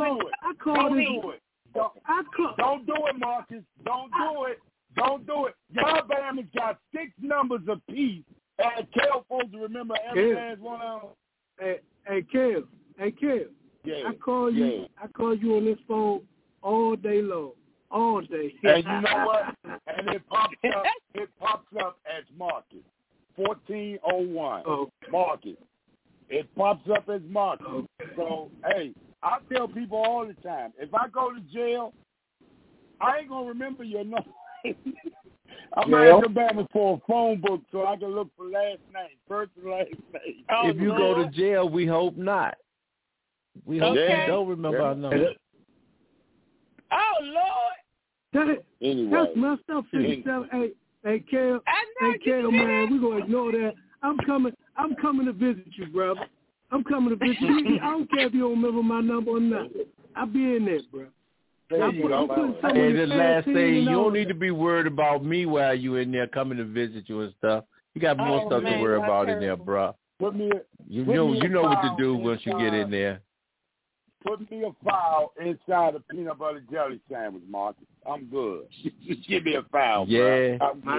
Don't do it, Marcus. Don't do it. Y'all Bama's got 6 numbers apiece. And Kale supposed to remember every last one of them. Hey, Kale. Yeah. I call you on this phone all day long. All day. And you know what? And it pops up as Marcus. 1401. Oh. Marcus. It pops up as Marcus. Okay. So, hey, I tell people all the time, if I go to jail, I ain't going to remember your number. I'm going to Alabama for a phone book so I can look for last name, first and last name. Oh, if you go to jail, we hope not. We hope you don't remember our number. Oh, Lord. That's messed up. 57. Hey, Kale. Man, we're gonna ignore that. I'm coming to visit you, brother. I'm coming to visit you. I don't care if you don't remember my number or not. I'll be in there, bro. And the last thing, you don't need to be worried about me while you in there coming to visit you and stuff. You got more stuff to worry about in there, bro. You know what to do once you get in there. Put me a file inside a peanut butter jelly sandwich, Marcus. I'm good. Just give me a file, yeah. bro. My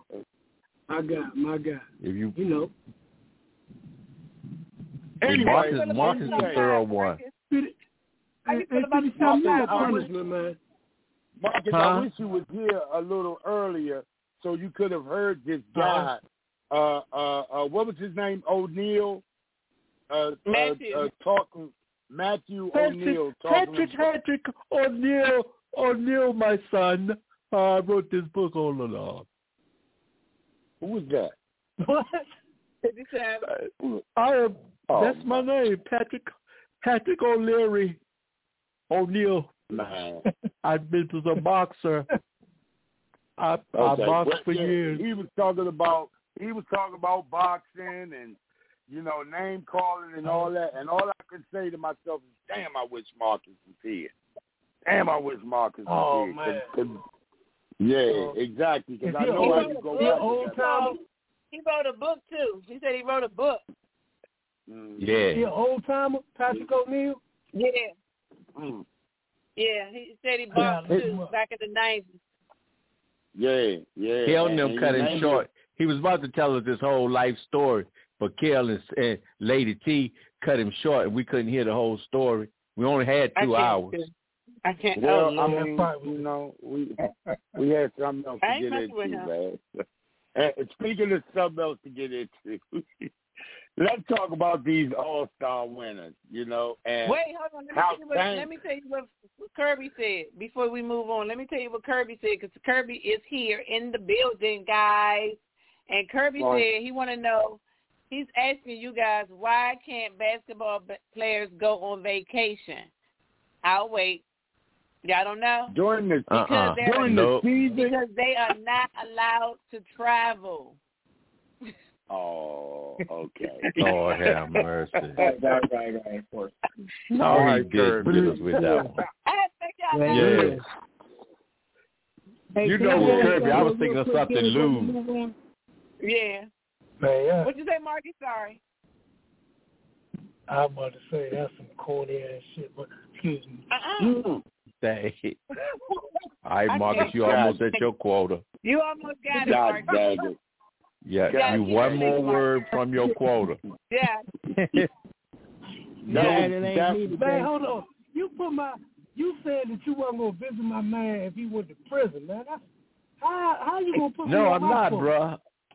guy. If you know. Anyway, Marcus is a thorough one. Marcus, I wish you was here a little earlier so you could have heard this guy. What was his name? O'Neal. Matthew O'Neal. Patrick O'Neal, my son. I wrote this book all along. Who was that? What? That's my name, Patrick O'Leary O'Neal. Man. I've been to the boxer. I boxed for years. He was talking about boxing and name calling and all that. And all I could say to myself is, damn, I wish Marcus was here. Damn, I wish Marcus was here. Man. Yeah, exactly. Because I know how you go back. He wrote a book too. He said he wrote a book. Yeah. He an old timer, Patrick O'Neal? Yeah. Yeah, he said he boxed too back in the 90s. Yeah. Kel and them cut him short. He was about to tell us this whole life story, but Kel and Lady T cut him short, and we couldn't hear the whole story. We only had 2 hours. I can't. Well, I mean, we had something else to get into, man. And speaking of something else to get into, let's talk about these All-Star winners, And wait, hold on. Let me tell you what Kirby said before we move on. Let me tell you what Kirby said, because Kirby is here in the building, guys. And Kirby said he want to know, he's asking you guys, why can't basketball players go on vacation? I'll wait. Y'all don't know? During the season? Because they are not allowed to travel. Oh, okay. Lord have mercy. Right, of course. All right, good. Get us with that one. I think y'all know. Yeah. Hey, Kirby, I was thinking of something loose. Yeah. Man, What'd you say, Marky? Sorry. I'm about to say that's some corny ass shit, but excuse me. All right, Marcus, you almost at your quota. You almost got it, Marcus. Yeah, you one more word from your quota. Yeah. Man, hold on. You said that you weren't gonna visit my man if he went to prison, man. How you gonna put me on I'm not, bruh.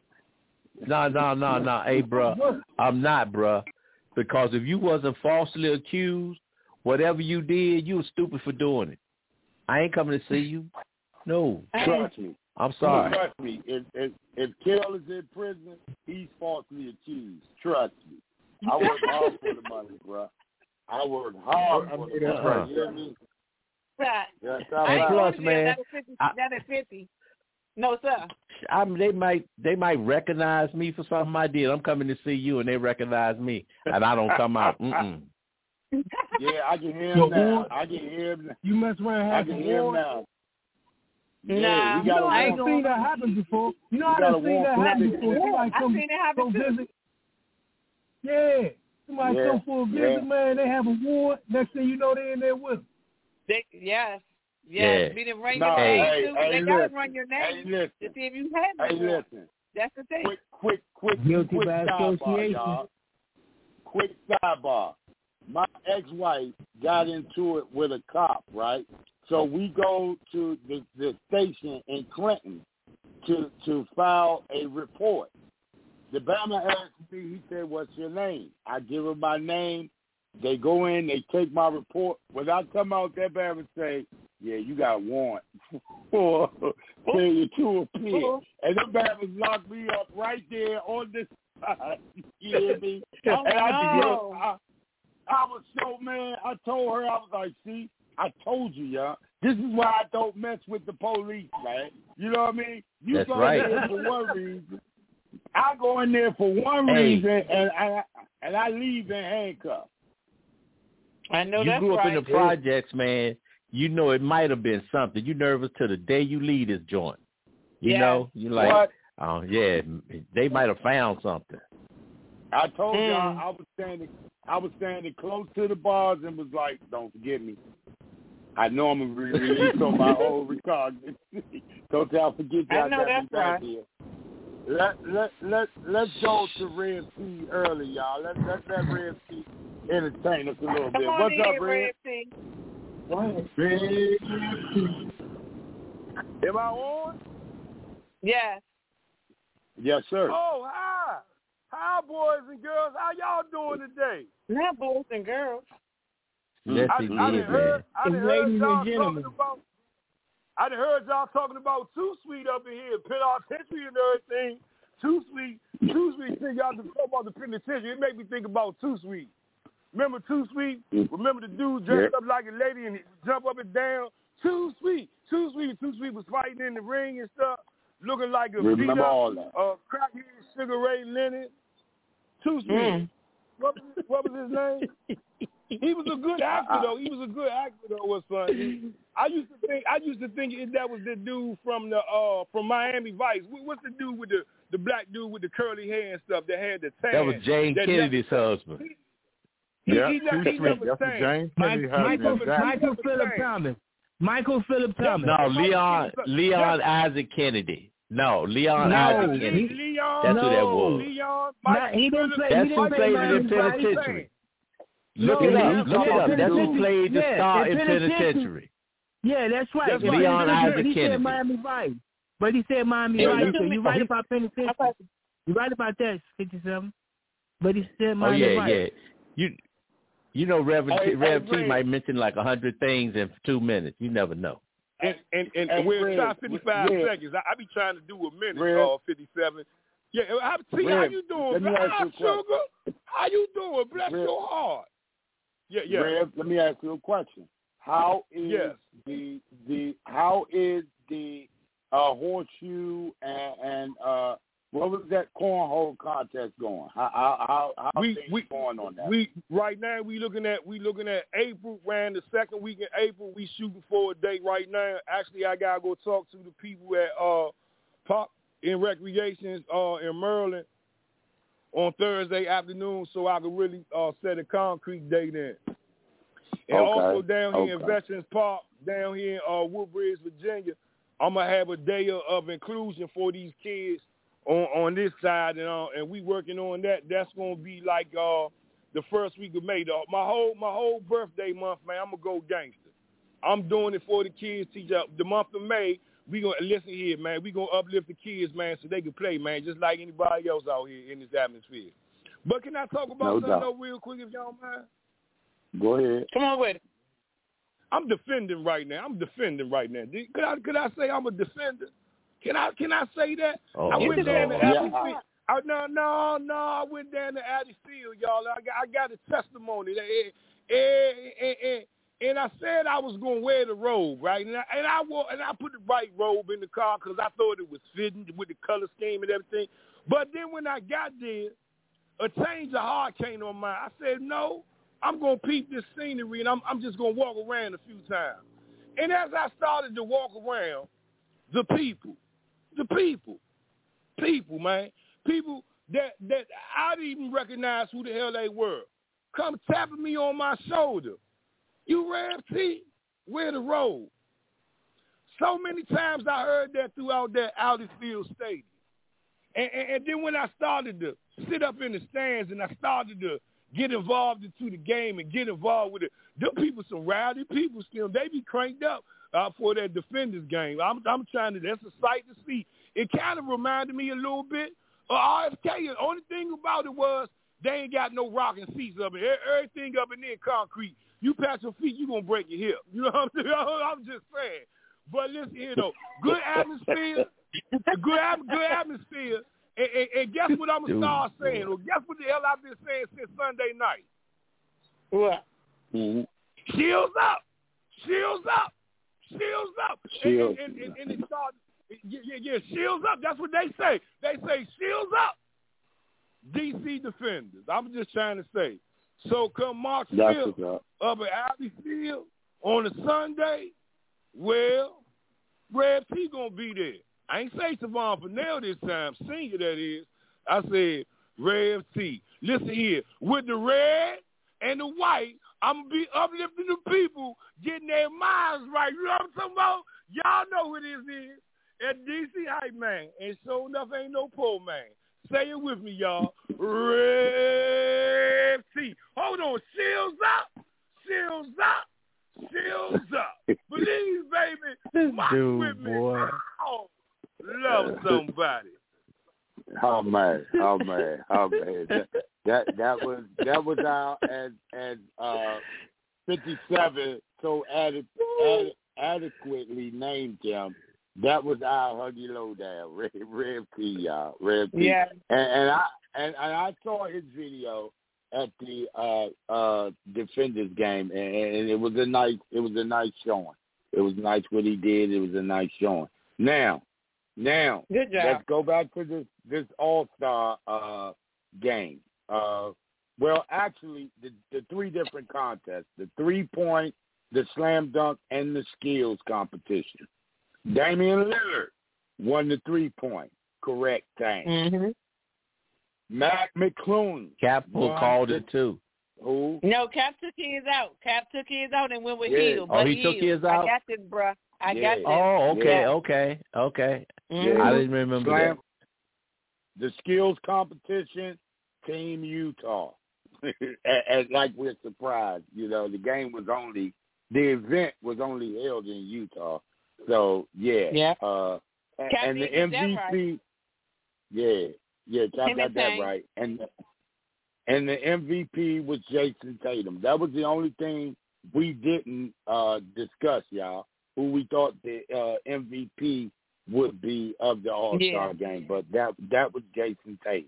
No. Hey, bruh, I'm not, bruh. Because if you wasn't falsely accused, whatever you did, you were stupid for doing it. I ain't coming to see you. No. Trust me. I'm sorry. Trust me. If Kel is in prison, he's falsely accused. Trust me. I work hard for the money, bro. I work hard for the money. You hear me? Right. Yes, and plus, man, that is 50. No, sir. They might recognize me for something I did. I'm coming to see you, and they recognize me, and I don't come out. Yeah, I can hear him now. I can hear him. You mess around. I can hear him now. Nah, I ain't seen that happen before. You know, I done seen that happen before. Somebody I've seen it happen too. Visit. Yeah. Somebody come for a visit, man. They have a warrant. Next thing you know, they in there with them. Yes. Yeah. We didn't run your name, too. They got to run your name to see if you had it. Listen. That's the thing. Quick Guilty by sidebar, association. y'all. Quick sidebar. My ex-wife got into it with a cop, right? So we go to the station in Clinton to file a report. The Bama asked me, he said, "What's your name?" I give him my name. They go in, they take my report. When I come out, that Bama say, "Yeah, you got a warrant for failure to appear." And the Bama locked me up right there on this side. You hear me? I was so mad. I told her, I was like, "See, I told you, y'all. This is why I don't mess with the police, man. You know what I mean? You That's go right. in there for one reason. I go in there for one reason, and I leave in handcuffs." I know you that's grew up right. in the projects, man. You know it might have been something. You nervous till the day you leave this joint. You know? You like, what? Oh, yeah, they might have found something. I told y'all I was I was standing close to the bars and was like, "Don't forget me." I know I'm gonna release on my old record. Don't y'all forget y'all got me back here. Let's go to Red P early, y'all. Let's let Red P entertain us a little bit. What's up, Red P? What? Am I on? Yes. Yes, sir. Oh, hi. Hi, boys and girls. How y'all doing today? Not boys and girls. Yes, I done heard y'all talking about Too Sweet up in here, penitentiary and everything. Too Sweet. Think y'all talk about the penitentiary. It made me think about Too Sweet. Remember Too Sweet? Remember the dude dressed up like a lady and he jump up and down? Too Sweet. Too Sweet was fighting in the ring and stuff, looking like a beat up, crackhead Sugar Ray Leonard. Too Sweet. What was his name? He was a good actor though. Or something. I used to think that was the dude from Miami Vice. What's the dude with the black dude with the curly hair and stuff that had the tan? That was Jane Kennedy's husband. He never sang. Michael Phillip Thomas. No, Leon Isaac Kennedy. No, Leon Isaac Kennedy. That's who that was. That's who played in Penitentiary. Look it up. That's who played the star in Penitentiary. Yeah, that's right. Leon Isaac Kennedy. He said Miami Vice. But he said Miami Vice. So you're right about Penitentiary. You're right about that, 57. But he said Miami Vice. Yeah. You know, Rev T might mention like 100 things in 2 minutes. You never know. And we're trying 55 seconds. I be trying to do a minute, 57. Yeah, how you doing? Sugar? How you doing? Bless your heart. Yeah. Rev, let me ask you a question. How is the horseshoe and what was that cornhole contest going? How things going on that? Right now we looking at April. Ran the second week in April. We shooting for a date right now. Actually, I gotta go talk to the people at Park in Recreations in Maryland on Thursday afternoon, so I can really set a concrete date in. And also down here in Veterans Park, down here in Woodbridge, Virginia, I'm gonna have a day of inclusion for these kids on this side, and we working on that. That's gonna be like the first week of May. My whole birthday month, man, I'm gonna go gangster. I'm doing it for the kids. The month of May, we gonna listen here, man. We gonna uplift the kids, man, so they can play, man, just like anybody else out here in this atmosphere. But can I talk about something though, real quick, if y'all mind? Go ahead. Come on with it. I'm defending right now. Could I say I'm a defender? Can I say that? Oh, I went down to Abbey Field. I went down to Abbey Field, y'all. I got a testimony. And I said I was gonna wear the robe, right? And I put the right robe in the car because I thought it was fitting with the color scheme and everything. But then when I got there, a change of heart came on mine. I said, no, I'm gonna peep this scenery and I'm just gonna walk around a few times. And as I started to walk around, the people, man, people that I didn't even recognize who the hell they were, come tapping me on my shoulder. You Rev T, wear the robe. So many times I heard that throughout that Audi Field Stadium. And then when I started to sit up in the stands and I started to get involved into the game and get involved with it, them people some rowdy people still. They be cranked up for that Defenders game. I'm trying to, that's a sight to see. It kind of reminded me a little bit of RFK. The only thing about it was they ain't got no rocking seats up in there. Everything up in there concrete. You pass your feet, you going to break your hip. You know what I'm saying? I'm just saying. But listen here, though. Good atmosphere. Good atmosphere. And guess what I'm going to start saying? Or guess what the hell I've been saying since Sunday night? What? Mm-hmm. Shields up. Shields up. Shields up. Shields. And it started. Yeah, shields up. That's what they say. They say shields up. DC Defenders. I'm just trying to say. So come March 5th up at Abbey Field on a Sunday, well, Rev T going to be there. I ain't say Savon Fennell this time, senior that is. I said Rev T. Listen here, with the red, and the white. I'm going to be uplifting the people, getting their minds right. You know what I'm talking about? Y'all know who this is. At DC Hype Man. And sure enough, ain't no poor man. Say it with me, y'all. Rev T. Hold on. Shields up. Shields up. Shields up. Please, baby. March with me. Boy. Oh, love somebody. Oh man. That was our and 57 so adequately named him. That was our Huggy Lowdown, Rev T, y'all. Rev T. Yeah. And I saw his video at the Defenders game, and it was a nice showing. It was nice what he did. It was a nice showing. Now, good job. Let's go back to this All-Star game. Well, actually, the three different contests: the 3-point, the slam dunk, and the skills competition. Damian Lillard won the 3-point. Correct thing. Mm-hmm. Mac McClung. Cap called it too. Who? No, Cap took his out. And went with Hill. Oh, he took his out? I got this, bruh. I got this. Oh, okay, yeah. okay. Mm-hmm. I didn't remember that. The skills competition, Team Utah. And like we're surprised, the game was the event was only held in Utah. So yeah. And the MVP, Cap got that right. And the MVP was Jason Tatum. That was the only thing we didn't discuss, y'all. Who we thought the MVP would be of the All-Star game, but that was Jason Tatum.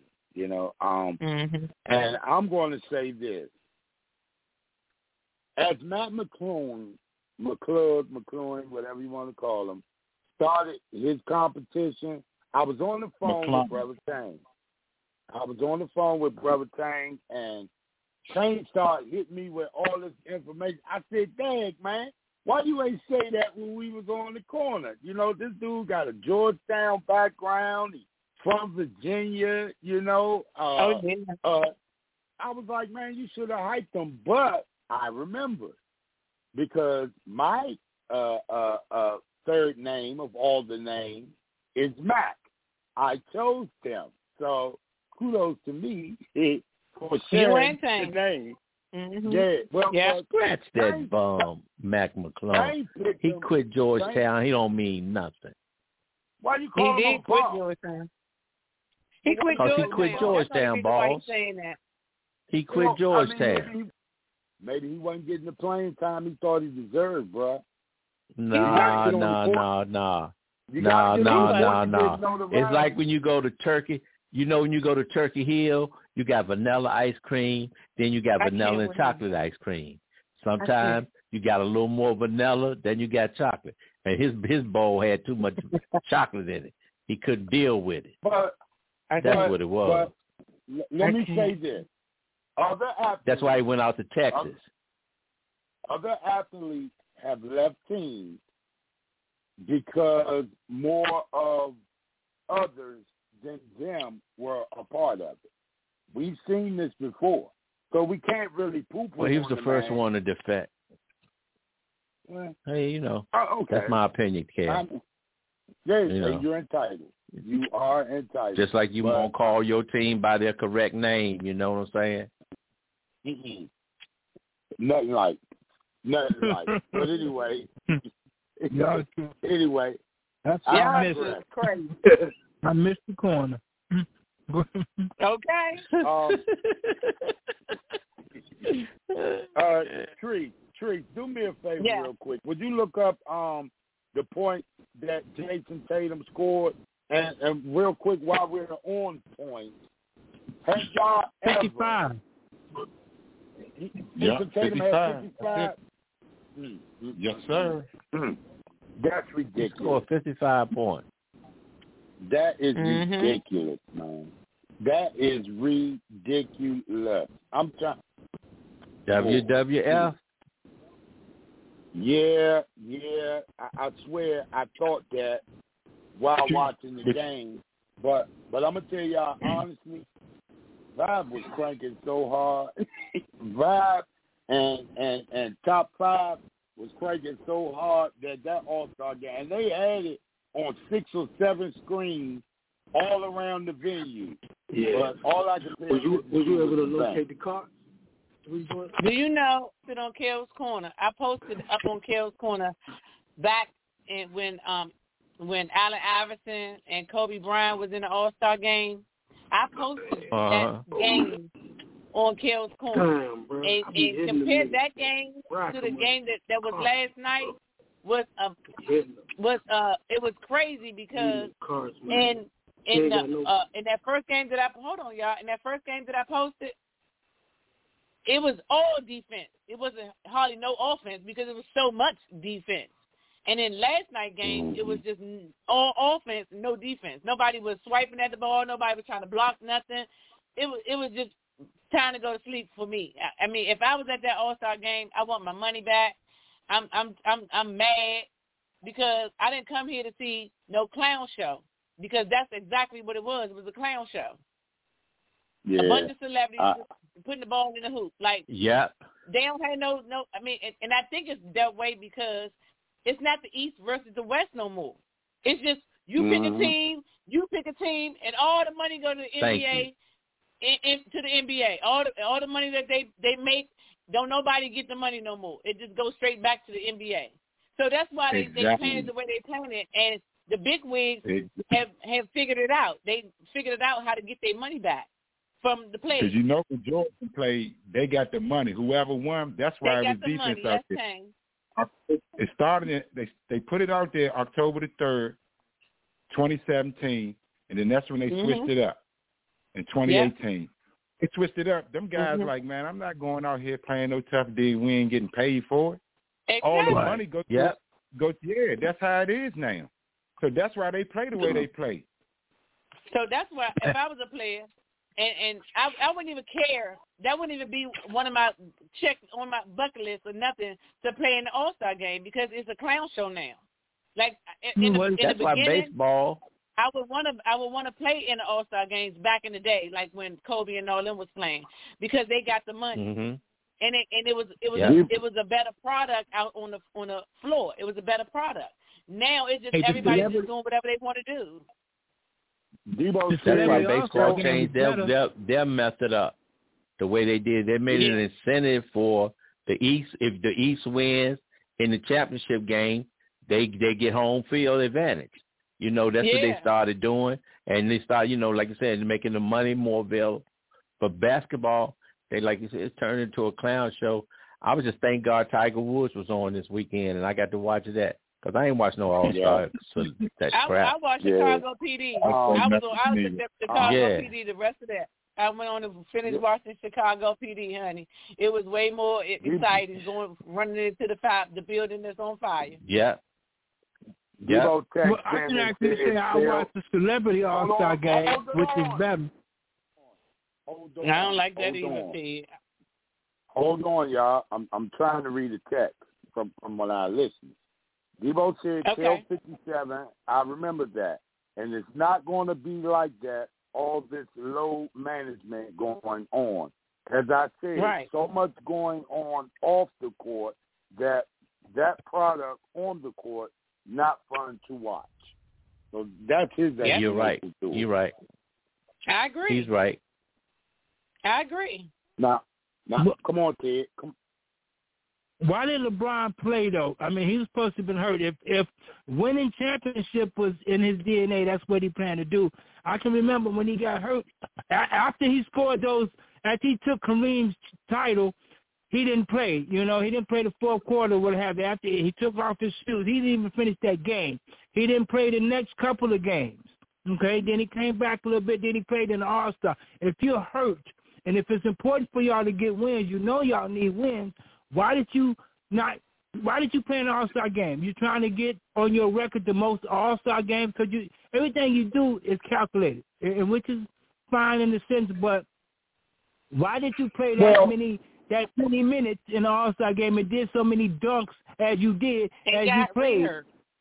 And I'm going to say this: as Matt McClung, whatever you want to call him, started his competition, I was on the phone with Brother Tang. And Tang started hitting me with all this information. I said, dang, man, why you ain't say that when we was on the corner? This dude got a Georgetown background. He's from Virginia, I was like, man, you should have hyped him. But I remember, because my third name of all the names is Mac. I chose them. So kudos to me for sharing the name. Mm-hmm. Yeah, well, scratch that bum, Mac McClung. He quit Georgetown. He don't mean nothing. Why you call him a quit bum? Georgetown. He quit Georgetown, boss. He quit Georgetown. Maybe he wasn't getting the playing time he thought he deserved, bro. No. It's like when you go to Turkey. When you go to Turkey Hill, you got vanilla ice cream, then you got vanilla and chocolate ice cream. Sometimes you got a little more vanilla, then you got chocolate. And his bowl had too much chocolate in it. He couldn't deal with it. That's what it was. Let me say this. That's why he went out to Texas. Other athletes have left teams because more of others than them were a part of it. We've seen this before. So we can't really poo-poo. Well, he was the first one to defect. Hey, that's my opinion, Kev. You're entitled. You are entitled. Just like you won't call your team by their correct name, you know what I'm saying? Nothing like. But anyway. That's crazy. I missed the corner. Okay. Tree, do me a favor real quick. Would you look up the point that Jason Tatum scored? And real quick, while we're on point, has y'all 55. Jason Tatum had 55? Yes, sir. That's ridiculous. He scored 55 points. That is ridiculous, man. That is ridiculous. I'm trying. WWF? Yeah. I swear I thought that while watching the game. But I'm going to tell y'all honestly, Vibe was cranking so hard. Vibe and Top 5 was cranking so hard that All-Star game, and they had it on 6 or 7 screens all around the venue. Yeah. But all I could say was you able to locate the cards? Do you know that on Kel's Corner? I posted up on Kel's Corner back when Allen Iverson and Kobe Bryant was in the All-Star game. I posted that game on Kel's Corner and compared that game to the game that was last night. It was crazy because in that first game that I posted, it was all defense. It wasn't hardly no offense because it was so much defense. And in last night's game, it was just all offense, no defense. Nobody was swiping at the ball. Nobody was trying to block nothing. It was just time to go to sleep for me. I mean, if I was at that All-Star game, I want my money back. I'm mad because I didn't come here to see no clown show because that's exactly what it was. It was a clown show. Yeah. A bunch of celebrities putting the ball in the hoop. Like, they don't have no. I mean, and I think it's that way because it's not the East versus the West no more. It's just you pick a team, and all the money go to the NBA, to the NBA. All the money that they make, don't nobody get the money no more. It just goes straight back to the NBA. So that's why they plan it the way they plan it, and the big wigs have figured it out. They figured it out how to get their money back from the players. Because you know when Jordan played, they got the money. Whoever won, that's why it was defense out there. It started. They put it out there October the 3rd, 2017, and then that's when they switched it up in 2018. They switched it up. Them guys like, man, I'm not going out here playing no tough D. We ain't getting paid for it. Exactly. All the money goes. That's how it is now. So that's why they play the way they play. So that's why if I was a player, and I wouldn't even care. That wouldn't even be one of my checks on my bucket list or nothing to play in the All-Star game because it's a clown show now. Like in the beginning, why baseball. I would want to play in the All-Star games back in the day, like when Kobe and all them was playing, because they got the money. And it was a better product out on the floor. It was a better product. Now it's just everybody's just doing whatever they want to do. That's why baseball changed their method up the way they did. They made an incentive for the East. If the East wins in the championship game, they get home field advantage. You know, that's what they started doing. And they started, you know, like I said, making the money more available. But basketball, they, like you said, it's turned into a clown show. I was just thank God Tiger Woods was on this weekend, and I got to watch that. Because I ain't watched no All-Star. So that crap. I watched Chicago PD. I was at Chicago PD the rest of that. I went on to finish watching Chicago PD, honey. It was way more exciting running into the building that's on fire. Well, I can actually say I watched the Celebrity All-Star game, which is better. I don't like that either, Ted. Hold on, y'all. I'm trying to read the text from when I listened. Debo said 1257. I remember that. And it's not going to be like that, all this low management going on. As I said, so much going on off the court that product on the court, not fun to watch. So that's his explanation. You're right. You're right. I agree. He's right. I agree. Now come on, Ted. Why did LeBron play, though? I mean, he was supposed to have been hurt. If winning championship was in his DNA, that's what he planned to do. I can remember when he got hurt. After he scored those, after he took Kareem's title, he didn't play. You know, he didn't play the fourth quarter or what have you. After he took off his shoes, he didn't even finish that game. He didn't play the next couple of games. Okay, then he came back a little bit. Then he played in the All-Star. If you're hurt, and if it's important for y'all to get wins, you know y'all need wins. Why did you play in the All-Star game? You're trying to get on your record the most All-Star games because everything you do is calculated, and which is fine in the sense. But why did you play that many minutes in the All-Star game and did so many dunks as you did as you played?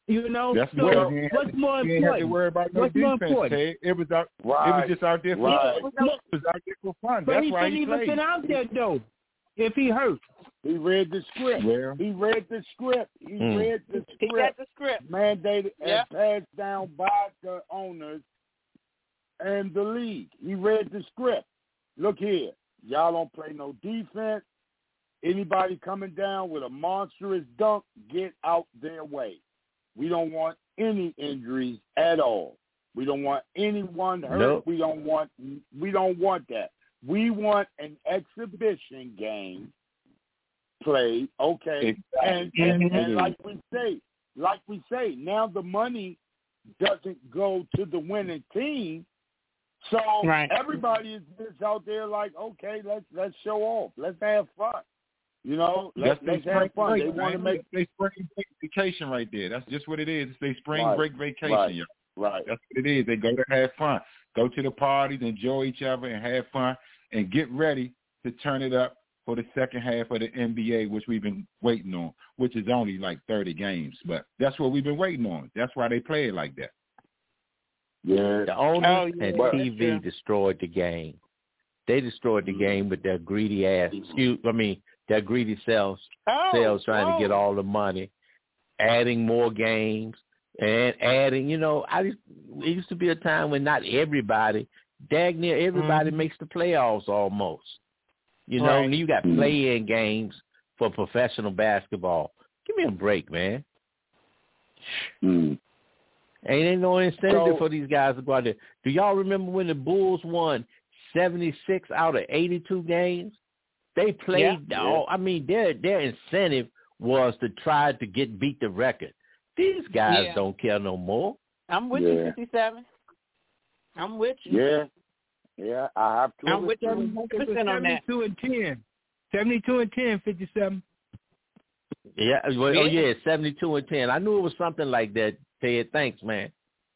You know, that's so what's more important? You didn't have to worry about no defense, Ted. It was out. Right. It was just out there for right. It was out there for fun. But that's he why shouldn't he even played. been out there though. If he hurt, he read the script. Well, he read the script. He read the script. He got the script mandated and passed down by the owners and the league. He read the script. Look here, y'all don't play no defense. Anybody coming down with a monstrous dunk, get out their way. We don't want any injuries at all. We don't want anyone hurt. Nope. We don't want that. We want an exhibition game played, okay? Exactly. And like we say, now the money doesn't go to the winning team. So everybody is just out there like, okay, let's show off. Let's have fun. You know, let's have fun. Break, they want to make they spring break vacation right there. That's just what it is. It's their spring break vacation. Right. Yo. Right. That's what it is. They go to have fun, go to the parties, enjoy each other, and have fun, and get ready to turn it up for the second half of the NBA, which we've been waiting on, which is only like 30 games. But that's what we've been waiting on. That's why they play it like that. Yeah. The owners and TV destroyed the game. They destroyed the game with their greedy ass. Their greedy sales trying to get all the money, adding more games and adding. You know, it used to be a time when not everybody, dang near everybody, makes the playoffs almost. You know, and you got play-in games for professional basketball. Give me a break, man. Ain't no incentive for these guys to go out there. Do y'all remember when the Bulls won 76 out of 82 games? They played all. I mean, their incentive was to try to beat the record. These guys don't care no more. I'm with you, 57. I'm with you. Yeah, I have to. I'm with you 100% on that. 72 and 10. 72 and 10, 57. Yeah, 72 and 10. I knew it was something like that, Ted. Thanks, man.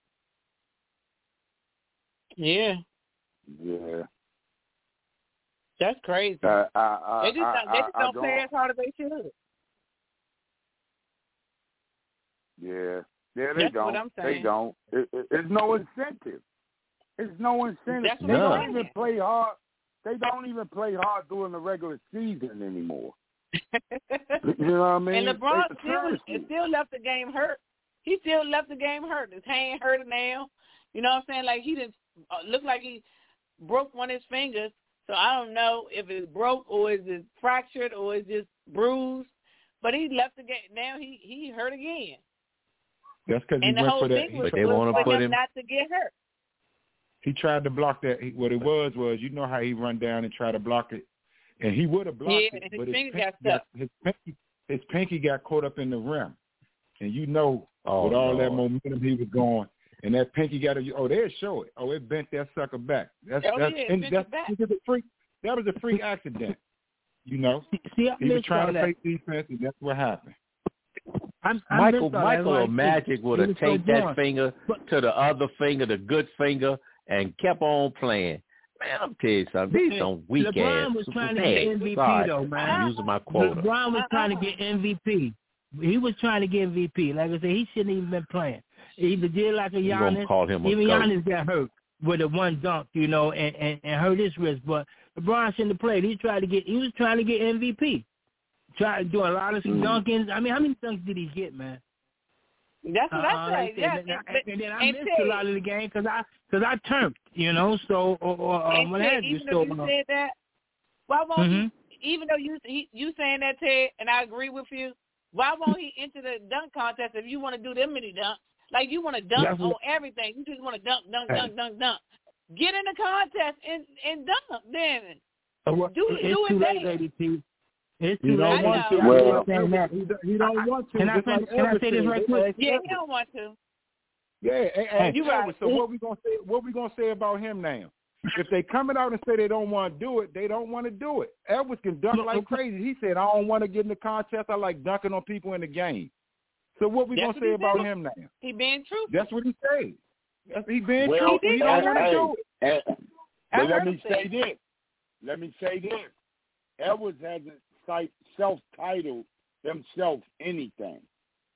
Yeah. Yeah. That's crazy. They just don't play as hard as they should. Yeah, they That's don't. what I'm saying. They don't. There's no incentive. There's no incentive. That's They don't even play hard. They don't even play hard during the regular season anymore. You know what I mean? And LeBron still left the game hurt. He still left the game hurt. His hand hurt now. You know what I'm saying? Like he didn't look like he broke one of his fingers. So I don't know if it's broke or is it fractured or is it just bruised. But he left the game. Now he hurt again. That's because he went for that. And the whole thing was for him not to get hurt. He tried to block that. What it was you know how he run down and try to block it, and he would have blocked it, and his but finger got stuck. His pinky got caught up in the rim, and with all that momentum he was going, and that pinky got they'll show it. It bent that sucker back. That was a freak accident. You know, he was trying to play defense, and that's what happened. Michael or Magic would have taken that finger to the other finger, the good finger, and kept on playing. Man, I'm telling you something. These some weak LeBron ass. was trying to get MVP, though, man. I'm using my quota. LeBron was trying to get MVP. He was trying to get MVP. Like I said, he shouldn't even been playing. He either did like a Giannis. Even Giannis got hurt with a one dunk, you know, and hurt his wrist. But LeBron shouldn't have played. He was trying to get MVP. Tried to do a lot of dunkings. I mean, how many dunks did he get, man? That's what I say. And then I missed a lot of the game because I turned, you know. So when I had even though you said that, why won't he? Even though you saying that, Ted, and I agree with you, why won't he enter the dunk contest if you want to do them many dunks? Like you want to dunk on everything. You just want to dunk. Get in the contest and dunk. Then do it there. It's too late. He don't want to. Can I say this right quick? Yeah, he don't want to. Yeah, and you right. So what we gonna say about him now? If they coming out and say they don't want to do it, they don't want to do it. Edwards can dunk like crazy. He said, "I don't want to get in the contest. I like dunking on people in the game." So what we gonna say about him now? He being truthful. That's what he said. He being truthful. He don't want to do it. But let me say this. Edwards hasn't self-titled himself anything.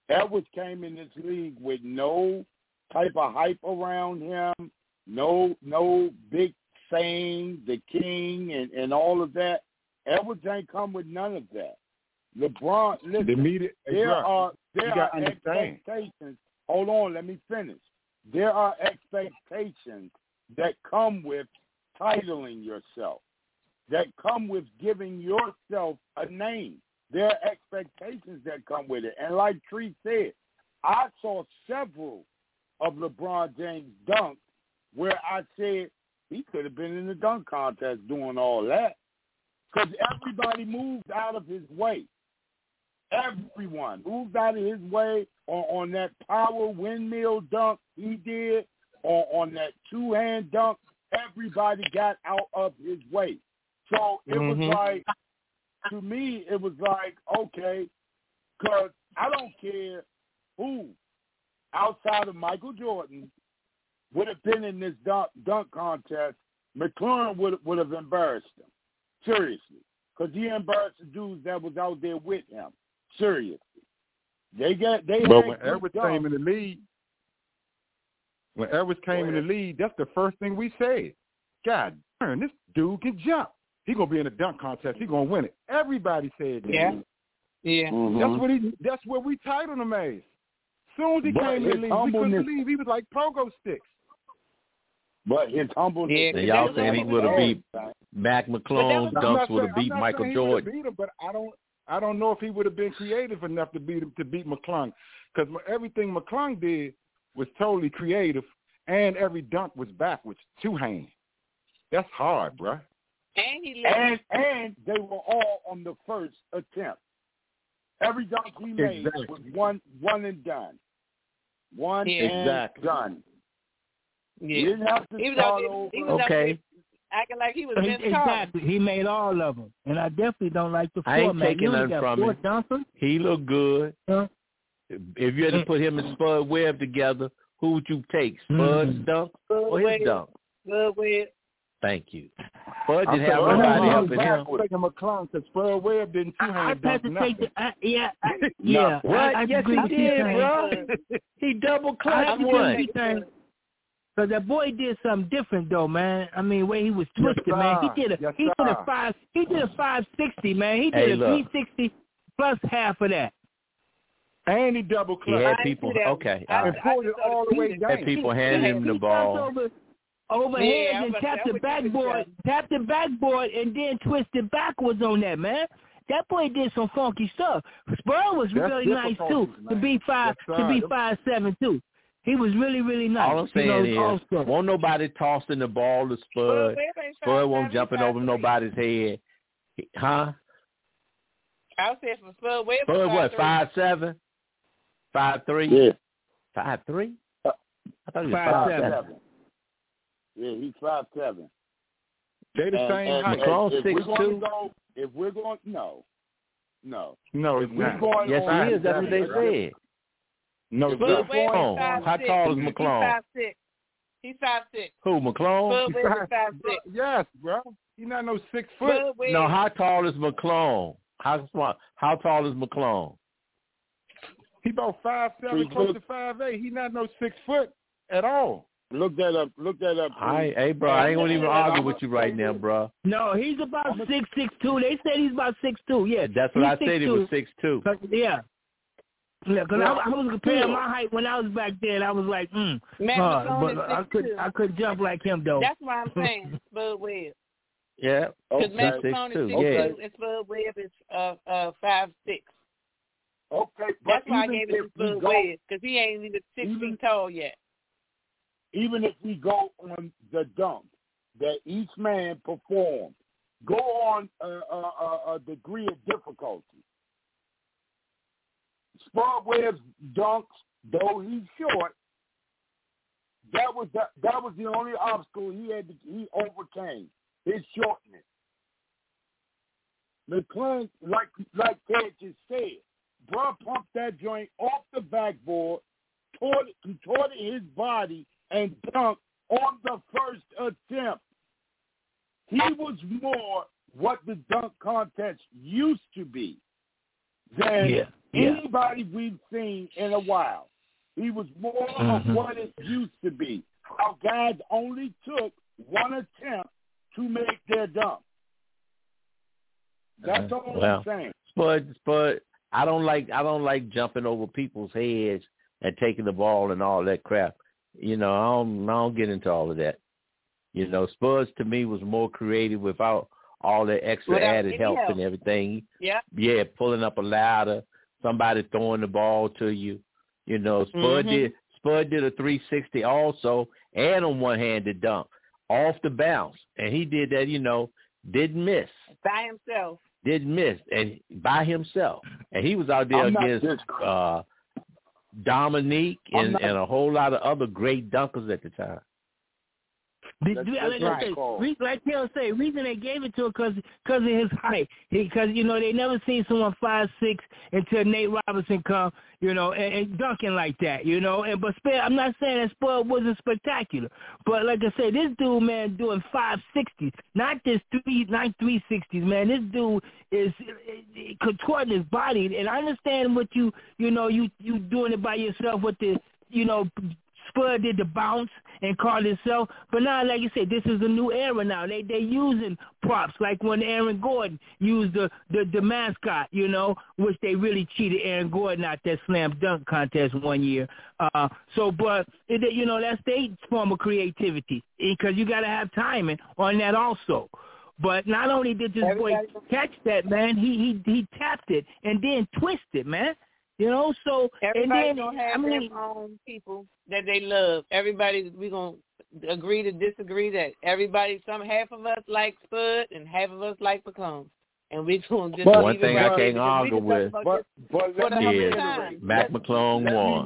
Edwards came in this league with no type of hype around him, no big saying, the king, and all of that. Edwards ain't come with none of that. LeBron, listen, there are expectations. Hold on, let me finish. There are expectations that come with titling yourself, that come with giving yourself a name. There are expectations that come with it. And like Tree said, I saw several of LeBron James' dunks where I said he could have been in the dunk contest doing all that because everybody moved out of his way. Everyone moved out of his way on that power windmill dunk he did, or on that two-hand dunk. Everybody got out of his way. So it was like, to me, it was like, okay, because I don't care who outside of Michael Jordan would have been in this dunk contest. McLaurin would have embarrassed him, seriously, because he embarrassed the dudes that was out there with him. Seriously, but when Edwards came in the league, that's the first thing we said. God darn, this dude can jump. He's gonna be in a dunk contest. He's gonna win it. Everybody said that. Yeah. That's what we titled him as. Soon as he came in the league, we couldn't believe he was like pogo sticks. But his humbleness. Yeah, and y'all saying he would have beat Mac McClung, dunks would have beat Michael Jordan. Beat him, but I don't know if he would have been creative enough to beat McClung, because everything McClung did was totally creative, and every dunk was backwards, two hands. That's hard, bruh. And they were all on the first attempt. Every dunk he made was one and done. One and done. Yeah. He didn't have to start over. Okay. Acting like he was exactly. He made all of them, and I definitely don't like the I format. ain't taking nothing from him. Dunkers. He looked good. Huh? If you had to put him and Spud Webb together, who would you take? Spud's dunk or his dunk? Spud Webb. Thank you. Spud didn't have nobody helping him. I'm taking McClung because Spud Webb didn't two-hand dunk nothing. Yeah. What? Yes, he did, bro. He double clutched one. Because that boy did something different though, man. I mean, way he was twisted, man. He did a 560, man. He did a 360 plus half of that. And he double clutched. He had people. Okay. And pulled it all the way down. Had people handing him the ball. Overhead and tapped the backboard, and then twisted backwards on that, man. That boy did some funky stuff. Spur was really nice too, man. to be 5'7" too. He was really, really nice. All I'm saying is, won't nobody tossing the ball to Spud. Spud won't jumping over nobody's head. Huh? I was saying for Spud Webb. Spud what, 5'7"? 5'3"? Yeah. 5'3"? I thought he was 5'7". Yeah, he's 5'7". They the same height. McClung 6'2". If we're going, no, he's not. Yes, he is. That's what they said. No, how tall is McClung? He's 5'6". Who, McClung? Spud Webb is 5'6". Yes, bro. He's not no 6 foot. No, how tall is McClung? How tall is McClung? He about 5'7", close to 5'8". He's not no 6 foot at all. Look that up. Hey, bro, I ain't gonna even argue with you right now, bro. No, he's about 6'2". They said he's about 6'2". Yeah, that's what I said. He was 6'2". Yeah. Yeah, because I was comparing my height when I was back there, and I was like, but I couldn't jump like him though. That's why I'm saying Spud Webb. Yeah, because Matt McClung is 6'2", and Spud Webb is 5'6". Okay, that's why I gave it to Spud Webb, because he ain't even 6 feet tall yet. Even if we go on the dunk that each man performed, go on a degree of difficulty. Spud Webb's dunks, though he's short, that was the only obstacle he overcame, his shortness. McClung, like Ted just said, bro pumped that joint off the backboard, contorted his body, and dunked on the first attempt. He was more what the dunk contest used to be than anybody we've seen in a while. He was more of what it used to be. How guys only took one attempt to make their dunk. That's all I'm saying. But I don't like jumping over people's heads and taking the ball and all that crap. You know, I don't get into all of that. You know, Spurs to me was more creative without all the extra added help and everything. Yeah. Yeah, pulling up a ladder, somebody throwing the ball to you. You know, Spud did a 360 also, and a one-handed dunk off the bounce, and he did that. You know, didn't miss by himself. Didn't miss, and by himself, and he was out there against Dominique and a whole lot of other great dunkers at the time. Like Taylor say, reason they gave it to him because of his height. Because you know they never seen someone 5'6" until Nate Robinson come, you know, and dunking like that, you know. But I'm not saying that Spud wasn't spectacular, but like I said, this dude, man, doing 560s, not this 360s, man. This dude is contorting his body, and I understand what you doing it by yourself with the, you know. Spud did the bounce and called himself, but now, like you said, this is a new era now. They're using props, like when Aaron Gordon used the mascot, you know, which they really cheated Aaron Gordon out that slam dunk contest one year. But you know, that's their form of creativity because you got to have timing on that also. But not only did this boy catch that, man, he tapped it and then twisted, man. You know, so everybody gonna have their own people that they love. Everybody, we gonna agree to disagree that everybody, half of us like Spud and half of us like McClung, and we gonna just. One thing I can't argue with is Mac McClung won.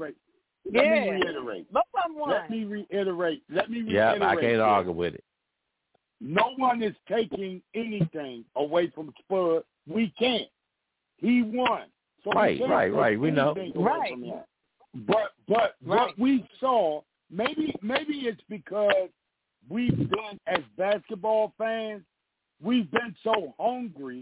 Let me reiterate. Let me reiterate. Yeah, I can't argue with it. No one is taking anything away from Spud. We can't. He won. So right. We know. Right. But what we saw, maybe it's because we've been, as basketball fans, we've been so hungry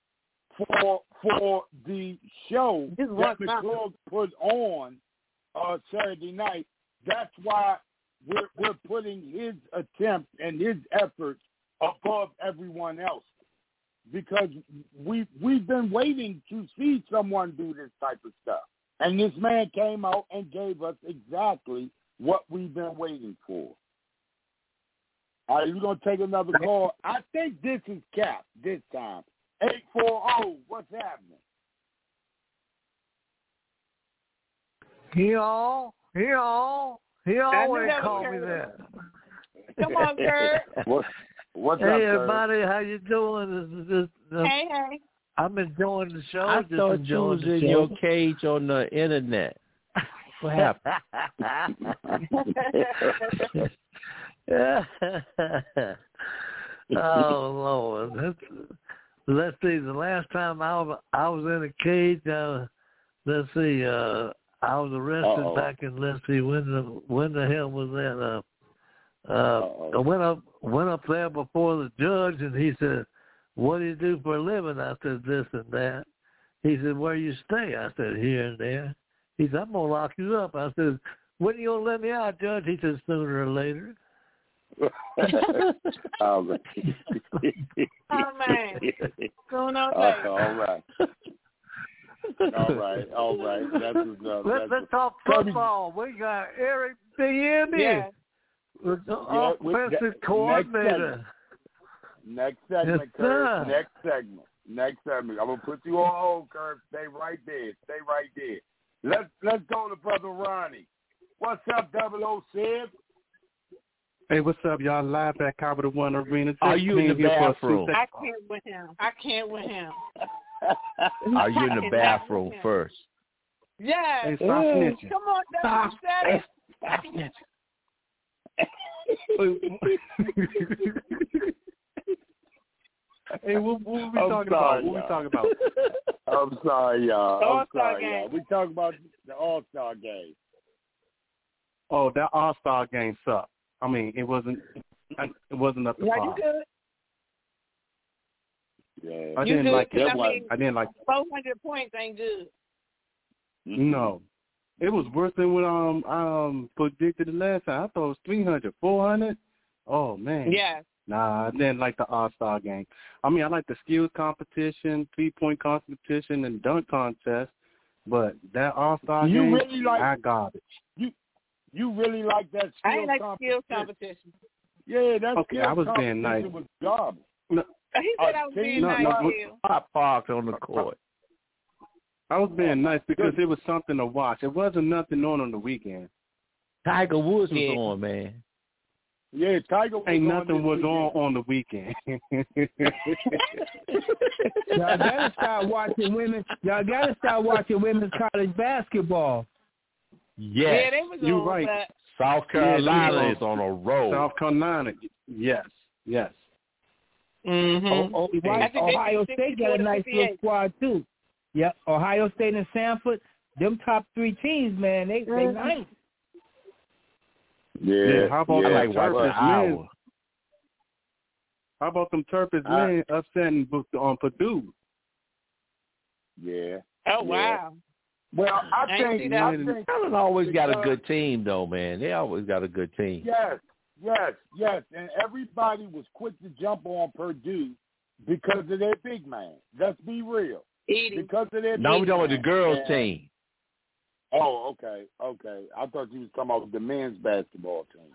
for the show that McClung put on Saturday night. That's why we're putting his attempt and his efforts above everyone else. Because we've been waiting to see someone do this type of stuff. And this man came out and gave us exactly what we've been waiting for. All right, we're going to take another call. I think this is Cap this time. 840, what's happening? He always call me that. Come on, Kurt. What's hey, up, everybody, how you doing? Hey. I'm enjoying the show. I thought you was in your cage on the internet. What happened? Oh, Lord. Let's see. The last time I was in a cage, let's see, I was arrested back in, let's see, when the hell was that? I went up there before the judge, and he said, "What do you do for a living?" I said, "This and that." He said, "Where you stay?" I said, "Here and there." He said, "I'm going to lock you up." I said, "When are you going to let me out, Judge?" He said, "Sooner or later." Oh, man. Going on All right. That's enough. Let's talk football. We got Eric B.M. Yeah. Offensive coordinator. Next segment, Yes, Kurt. Next segment. I'm gonna put you on hold, Kurt. Stay right there. Let's go to Brother Ronnie. What's up, 00 Hey, what's up, y'all? Live at Capital One Arena. Are you in the bathroom? I can't with him. Are you in the bathroom first? Yes. Hey, stop snitching. Come on, Stop snitching. Hey, what we talking about? What we talking about? I'm sorry, y'all. All-Star game. We talking about the All-Star game. Oh, that All-Star game sucked. I mean, it wasn't up to par. You good? Yeah. I didn't like it. I mean, I didn't like it. 400 points ain't good. No. It was worse than what predicted the last time. I thought it was 300, 400. Oh, man. Yeah. Nah, I didn't like the All-Star game. I mean, I like the skills competition, three-point competition, and dunk contest. But that All-Star game, garbage. You really like that skills I ain't like competition? skills competition. Yeah, that okay, skills I was being nice. was garbage. No, he said I was being nice. Hot box on the court. I was being nice because it was something to watch. It wasn't nothing on the weekend. Tiger Woods was on, man. Yeah, Tiger was Ain't on nothing was on the weekend. Y'all gotta start watching women. Y'all gotta start watching women's college basketball. Yes. Yeah, they was you're on right. that. South Carolina is on a roll. South Carolina, yes. Mm-hmm. Ohio State got a nice little squad too. Yep, Ohio State and Sanford, them top 3 teams, man, they nice. Yeah. How about like Terpers men? How about them Terpers men upsetting on Purdue? Yeah. Oh wow. Well, I think Allen always got a good team, though, man. They always got a good team. Yes. And everybody was quick to jump on Purdue because of their big man. Let's be real. Because of their now we're talking about the girls' team. Oh, okay. I thought you was talking about the men's basketball team.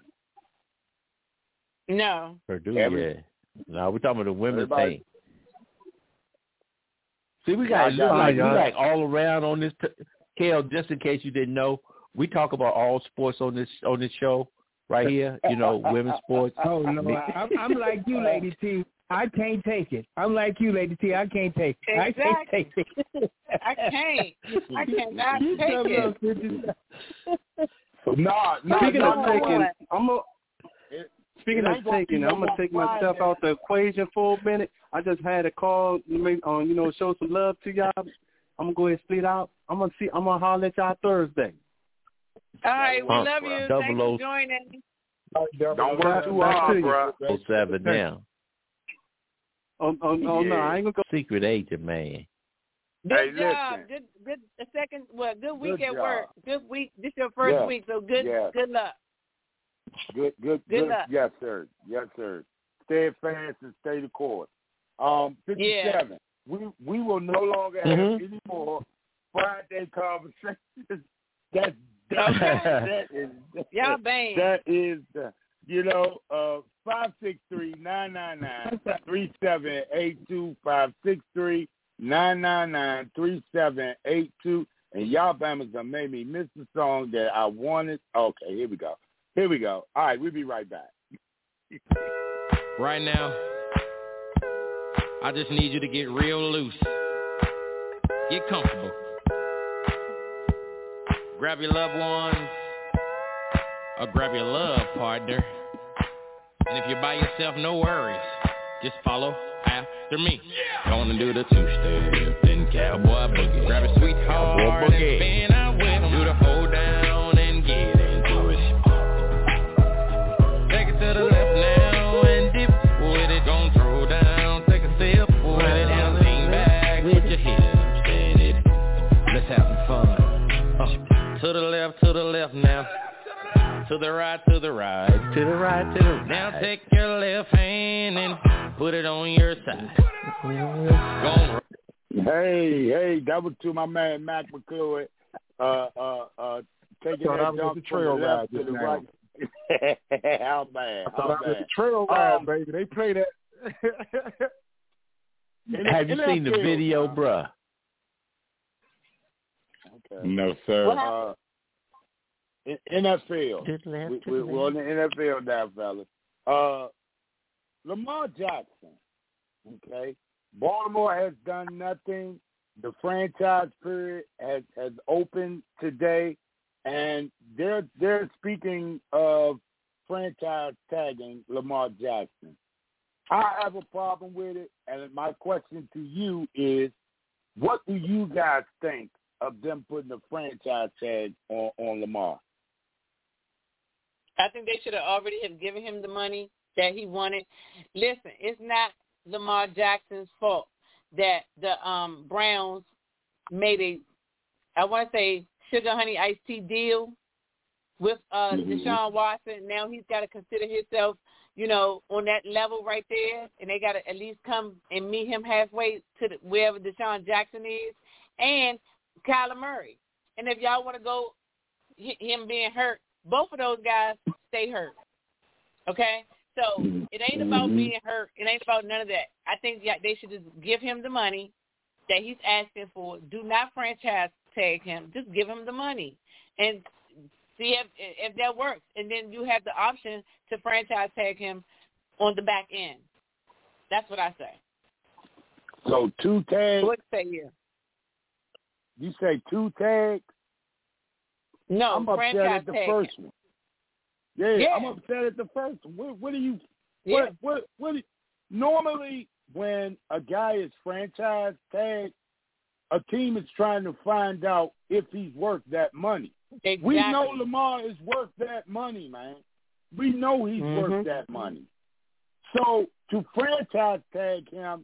No. Purdue, yeah. No, we're talking about the women's team. See, we got we like all around on this. Kel, just in case you didn't know, we talk about all sports on this show right here. You know, women's sports. Oh no, I'm like you, Lady T. I can't take it. I'm like you, Lady T. I can't take it. Exactly. I can't take it. I cannot take it. Speaking of taking, I'm gonna take myself out the equation for a minute. I just had a call, show some love to y'all. I'm gonna go ahead and split out. I'm gonna holler at y'all Thursday. All right, we love you. Thanks for joining. Don't work too hard, bro. 07 now. Oh no, I ain't gonna go. Secret agent, man. Good job. Good week at work. Good week. This is your first week, so good luck. Good luck. Yes, sir. Stay fast and stay the course. 57. Yeah. We will no longer have any more Friday conversations. That is y'all banned. That is 563-999-3782, 563-999-3782, and y'all bammers have made me miss the song that I wanted. Okay, here we go. All right, we'll be right back. Right now, I just need you to get real loose. Get comfortable. Grab your loved ones or grab your love partner. And if you're by yourself, no worries. Just follow after me. Gonna do the two-step, then cowboy boogie. Grab a sweetheart and spin out with them. Do the hold down and get into it. Take it to the left now and dip with it. Gonna throw down, take a sip with it. And lean back with your hips steady. Let's have some fun. To the left now. To the right, to the right. To the right, to the right. Now take your left hand and put it on your side. Hey, that was to my man Mac McClure. Taking that jump from the left to the right. How bad? I thought that was a trail ride, baby. They play that. Have you seen the video, bruh? Okay. No, sir. NFL. We're on the NFL now, fellas. Lamar Jackson. Okay. Baltimore has done nothing. The franchise period has opened today, and they're speaking of franchise tagging Lamar Jackson. I have a problem with it, and my question to you is, what do you guys think of them putting a franchise tag on Lamar? I think they should have already have given him the money that he wanted. Listen, it's not Lamar Jackson's fault that the Browns made I want to say Sugar Honey Iced Tea deal with Deshaun Watson. Now he's got to consider himself, on that level right there, and they got to at least come and meet him halfway to wherever Deshaun Jackson is, and Kyler Murray. And if y'all want to go him being hurt, both of those guys stay hurt. Okay? So it ain't about being hurt. It ain't about none of that. I think they should just give him the money that he's asking for. Do not franchise tag him. Just give him the money and see if that works. And then you have the option to franchise tag him on the back end. That's what I say. So 2 tags? What say you? You say 2 tags? No, I'm upset at the first one. Yeah, I'm upset at the first one. What do you? What? Normally, when a guy is franchise tagged, a team is trying to find out if he's worth that money. Exactly. We know Lamar is worth that money, man. We know he's worth that money. So to franchise tag him,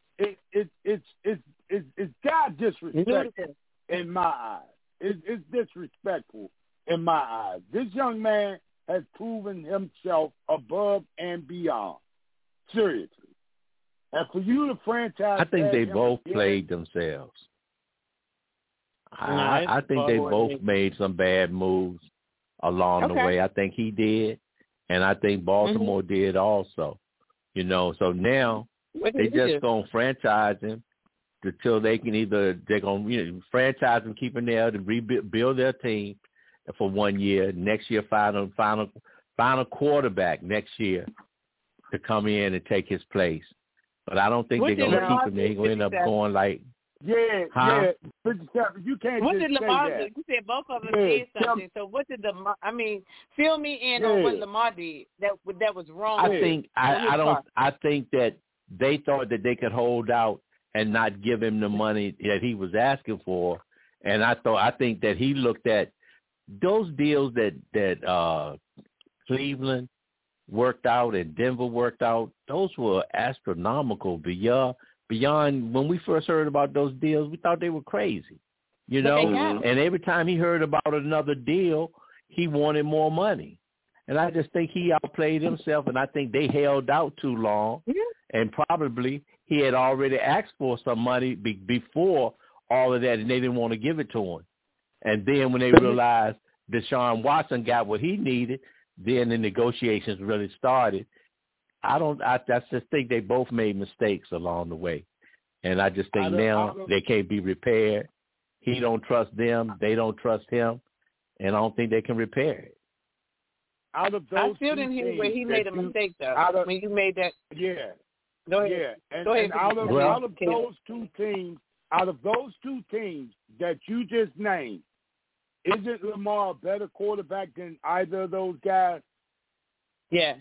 it's God disrespectful in my eyes. It's disrespectful in my eyes. This young man has proven himself above and beyond. Seriously. And for you to franchise, I think they both played themselves. I think they both made some bad moves along the way. I think he did, and I think Baltimore did also. So now they just gonna franchise him until they're gonna franchise him, keep him there to rebuild their team for 1 year. Next year, find a quarterback next year to come in and take his place. But I don't think they're gonna keep him there. He's gonna end up going like. Yeah. You can't what just did Lamar say that. do? You said both of them did something. So what did fill me in on what Lamar did that was wrong. I think that they thought that they could hold out and not give him the money that he was asking for, and I think that he looked at those deals that Cleveland worked out and Denver worked out. Those were astronomical beyond when we first heard about those deals, we thought they were crazy, And every time he heard about another deal, he wanted more money. And I just think he outplayed himself, and I think they held out too long. And probably he had already asked for some money before all of that, and they didn't want to give it to him. And then when they realized Deshaun Watson got what he needed, then the negotiations really started. I just think they both made mistakes along the way. And I just think now they can't be repaired. He don't trust them. They don't trust him. And I don't think they can repair it. I still didn't hear where he made a mistake, though. When you made that. Yeah. Go ahead. Yeah. Go ahead. Out of those two teams that you just named, isn't Lamar a better quarterback than either of those guys? Yes.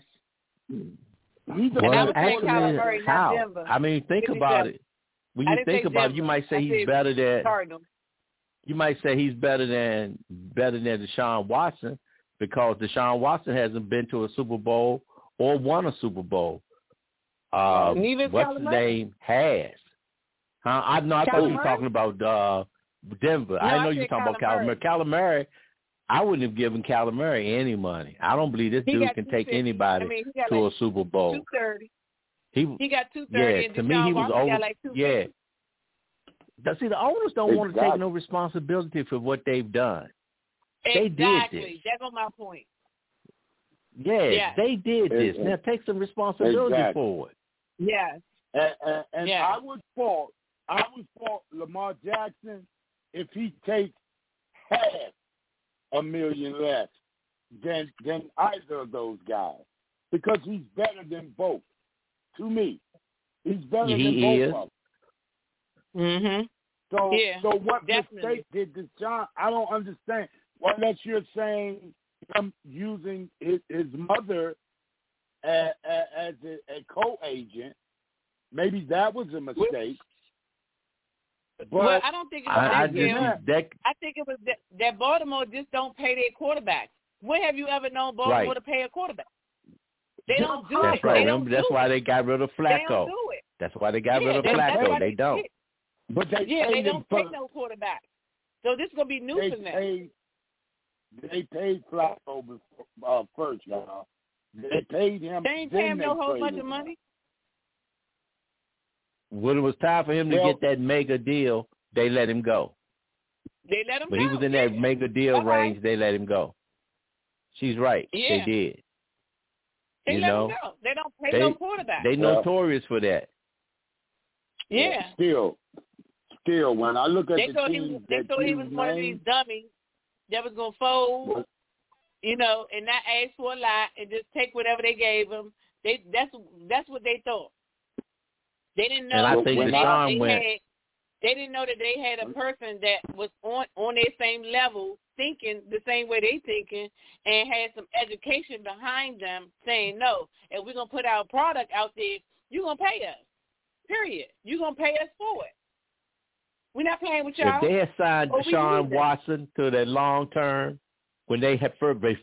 Well, actually, how? I mean, think about it. When you think about it, you might say he's better than. You might say he's better than Deshaun Watson because Deshaun Watson hasn't been to a Super Bowl or won a Super Bowl. What's his name? Has. I thought you were talking about Denver. No, I know you're talking about Kyler Murray. Kyler Murray. I wouldn't have given Kyler Murray any money. I don't believe this dude can take anybody to a Super Bowl. 230. He got 230. Yeah, to me he was over. Yeah. See, the owners don't want to take no responsibility for what they've done. They did this. That's on my point. Yeah, they did this. Now take some responsibility for it. Yes. And I would fault Lamar Jackson if he takes half $1 million less than either of those guys because he's better than both. To me, he's better than both of them. So what mistake did Deshaun? I don't understand. Well, unless you're saying him using his mother as a co-agent, maybe that was a mistake. But I don't think it was I think it was that Baltimore just don't pay their quarterbacks. When have you ever known Baltimore to pay a quarterback? They don't do it. Right. That's why they got rid of Flacco. They don't do it. That's why they got rid of Flacco. They don't. But they don't pay no quarterback. So this is gonna be new for them. They paid Flacco first, y'all. They paid him. They ain't pay him no whole bunch of money. When it was time for him to get that mega deal, they let him go. They let him go. But he was in that mega deal range. They let him go. She's right. Yeah. They did. They let him go. They don't pay no quarterback. They notorious for that. Yeah. Still, when I look at they thought he was one of these dummies that was gonna fold, and not ask for a lot and just take whatever they gave him. That's what they thought. They didn't know. And I think Deshaun went. They didn't know that they had a person that was on their same level, thinking the same way they thinking, and had some education behind them, saying, no, if we're going to put our product out there, you're going to pay us, period. You're going to pay us for it. We're not playing with y'all. If they had signed Deshaun Watson to that long term, when they had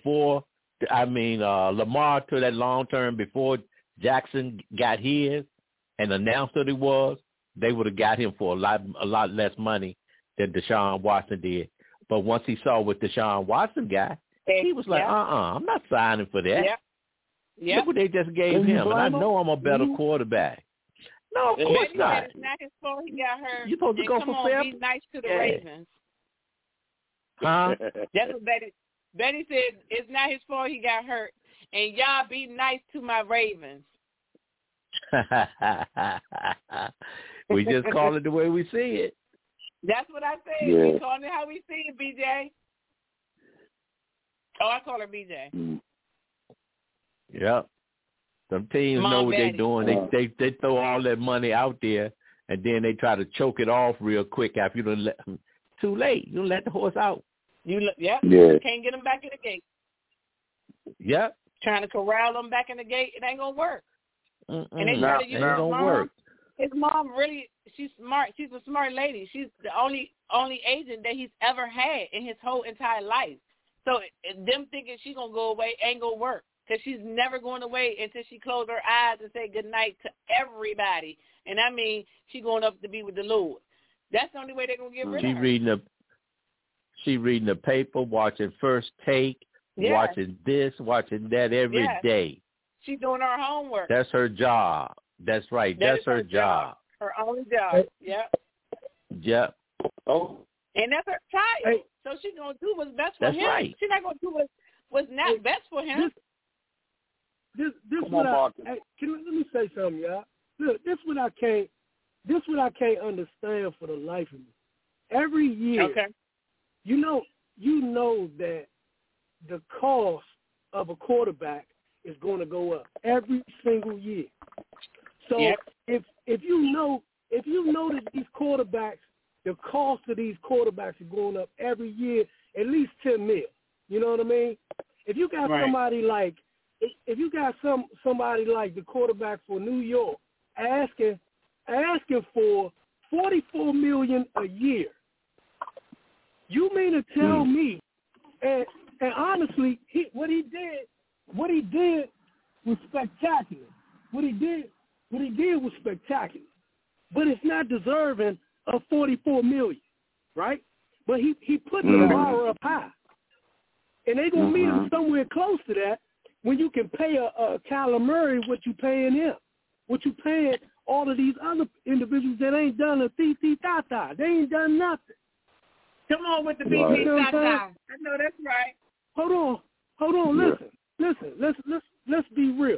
Lamar to that long term before Jackson got his and announced that he was, they would have got him for a lot less money than Deshaun Watson did. But once he saw what Deshaun Watson got, he was like, I'm not signing for that. Yeah. Look what they just gave him, and I know I'm a better quarterback. No, of course not. It's not his fault he got hurt. You supposed to go for fair. Be nice to the Ravens. Huh? That's what Betty said. It's not his fault he got hurt, and y'all be nice to my Ravens. We just call it the way we see it. That's what I say. Yeah. We call it how we see it, BJ. Oh, I call her BJ. Yep. Some teams know what they're doing. They throw all that money out there, and then they try to choke it off real quick after you don't let them. Too late. You don't let the horse out. Can't get them back in the gate. Yep. Trying to corral them back in the gate, it ain't gonna work. And they try to use his mom. Work. His mom she's smart. She's a smart lady. She's the only agent that he's ever had in his whole entire life. So them thinking she's gonna go away ain't gonna work, because she's never going away until she close her eyes and say good night to everybody. And I mean, she going up to be with the Lord. That's the only way they're gonna get rid of her. She reading the paper, watching First Take, watching this, watching that every day. She's doing her homework. That's her job. That's right. That's her job. Her only job. Yep. Oh. And that's her child. So she's going to do what's best for him. Right. She's not going to do what's not best for him. This what let me say something, y'all. Look, this what I can't understand for the life of me. Every year, you know that the cost of a quarterback is going to go up every single year. So if you know that these quarterbacks, the cost of these quarterbacks are going up every year, at least $10 million. You know what I mean? If you got somebody like the quarterback for New York asking for $44 million a year, you mean to tell me? And honestly, what he did was spectacular. What he did was spectacular. But it's not deserving of $44 million, right? But he put the bar up high. And they're going to meet him somewhere close to that when you can pay a Kyler Murray what you paying him, what you paying all of these other individuals that ain't done a tee-tee-ta-ta. They ain't done nothing. Come on with the tee-tee-ta-ta. I know that's right. Hold on. Listen. Let's be real.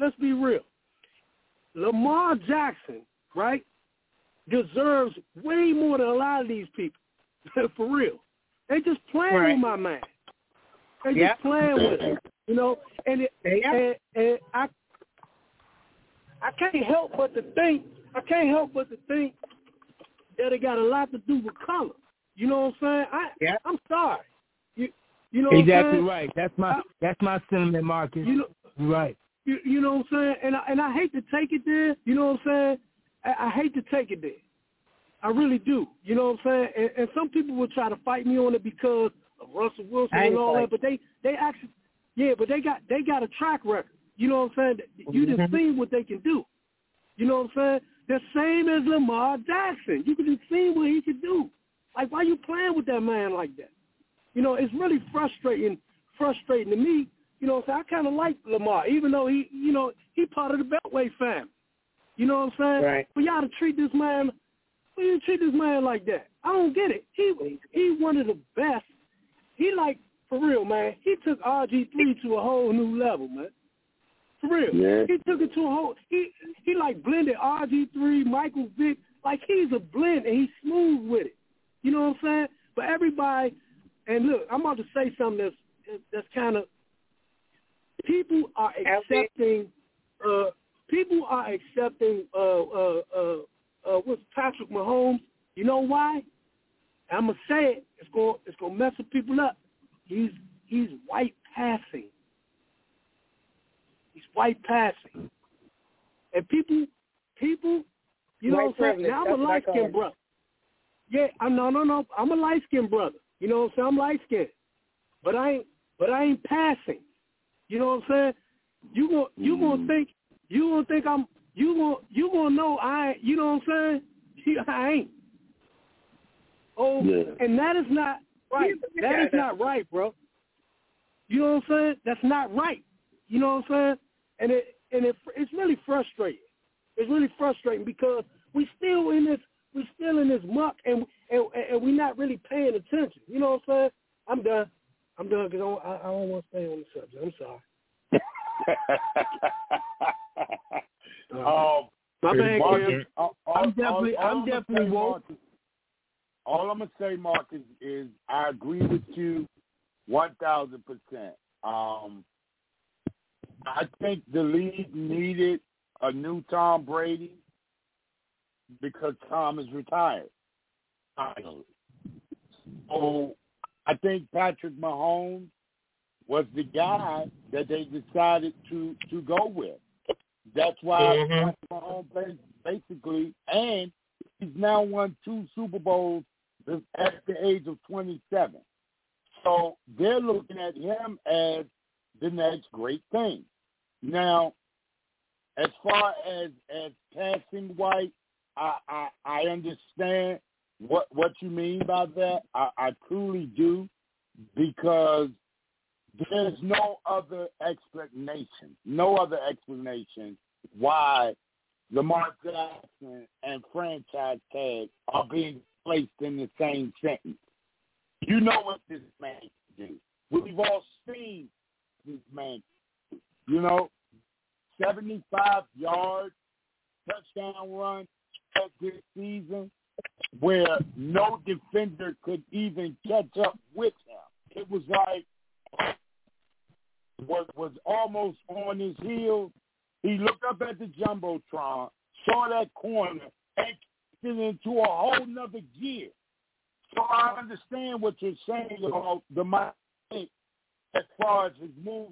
Lamar Jackson, right, deserves way more than a lot of these people. For real. They just playing with my man. They just playing with him. You know, and I can't help but to think that it got a lot to do with color. You know what I'm saying? I'm sorry. You know exactly what I'm right. That's my sentiment, Marcus. You know, right. You know what I'm saying? And I hate to take it there. You know what I'm saying? I hate to take it there. I really do. You know what I'm saying? And some people will try to fight me on it because of Russell Wilson and all that. But they actually, but they got a track record. You know what I'm saying? You just seen what they can do. You know what I'm saying? The same as Lamar Jackson. You can just see what he could do. Like, why you playing with that man like that? You know, it's really frustrating to me. You know, so I kind of like Lamar, even though he part of the Beltway family. You know what I'm saying? Right. For y'all to treat this man, like that, I don't get it. He one of the best. He like, for real, man. He took RG3 to a whole new level, man. For real. Yeah. He took it to a whole. He like blended RG3, Michael Vick. Like, he's a blend and he's smooth with it. You know what I'm saying? But everybody, and look, I'm about to say something that's kind of. People are accepting. What's Patrick Mahomes? You know why? I'm gonna say it. It's gonna mess with people up. He's white passing. He's white passing, and people. You know what I'm saying? Now I'm a light skinned brother. Yeah, no. I'm a light skinned brother. You know what I'm saying? I'm light skinned, but I ain't passing. You know what I'm saying? You gonna think I'm you gonna know I ain't. You know what I'm saying? I ain't. Oh, yeah. And that is not right. That is not right, bro. You know what I'm saying? That's not right. You know what I'm saying? And it's really frustrating. It's really frustrating because we still in this muck and we're not really paying attention. You know what I'm saying? I'm done because I don't want to stay on the subject. I'm sorry. My bad, Cam. I'm definitely woke. All I'm gonna say, Marcus, is I agree with you 1,000%. I think the league needed a new Tom Brady because Tom is retired. Finally. So I think Patrick Mahomes was the guy that they decided to go with. That's why Patrick Mahomes plays basically, and he's now won 2 Super Bowls at the age of 27. So they're looking at him as the next great thing. Now, as far as passing white, I understand what you mean by that. I truly do, because there's no other explanation why Lamar Jackson and franchise tag are being placed in the same sentence. You know what this man can do. We've all seen this man, 75 yards, touchdown run this season, where no defender could even catch up with him. It was like was almost on his heels. He looked up at the Jumbotron, saw that corner, and kicked it into a whole nother gear. So I understand what you're saying about the mindset as far as his moves,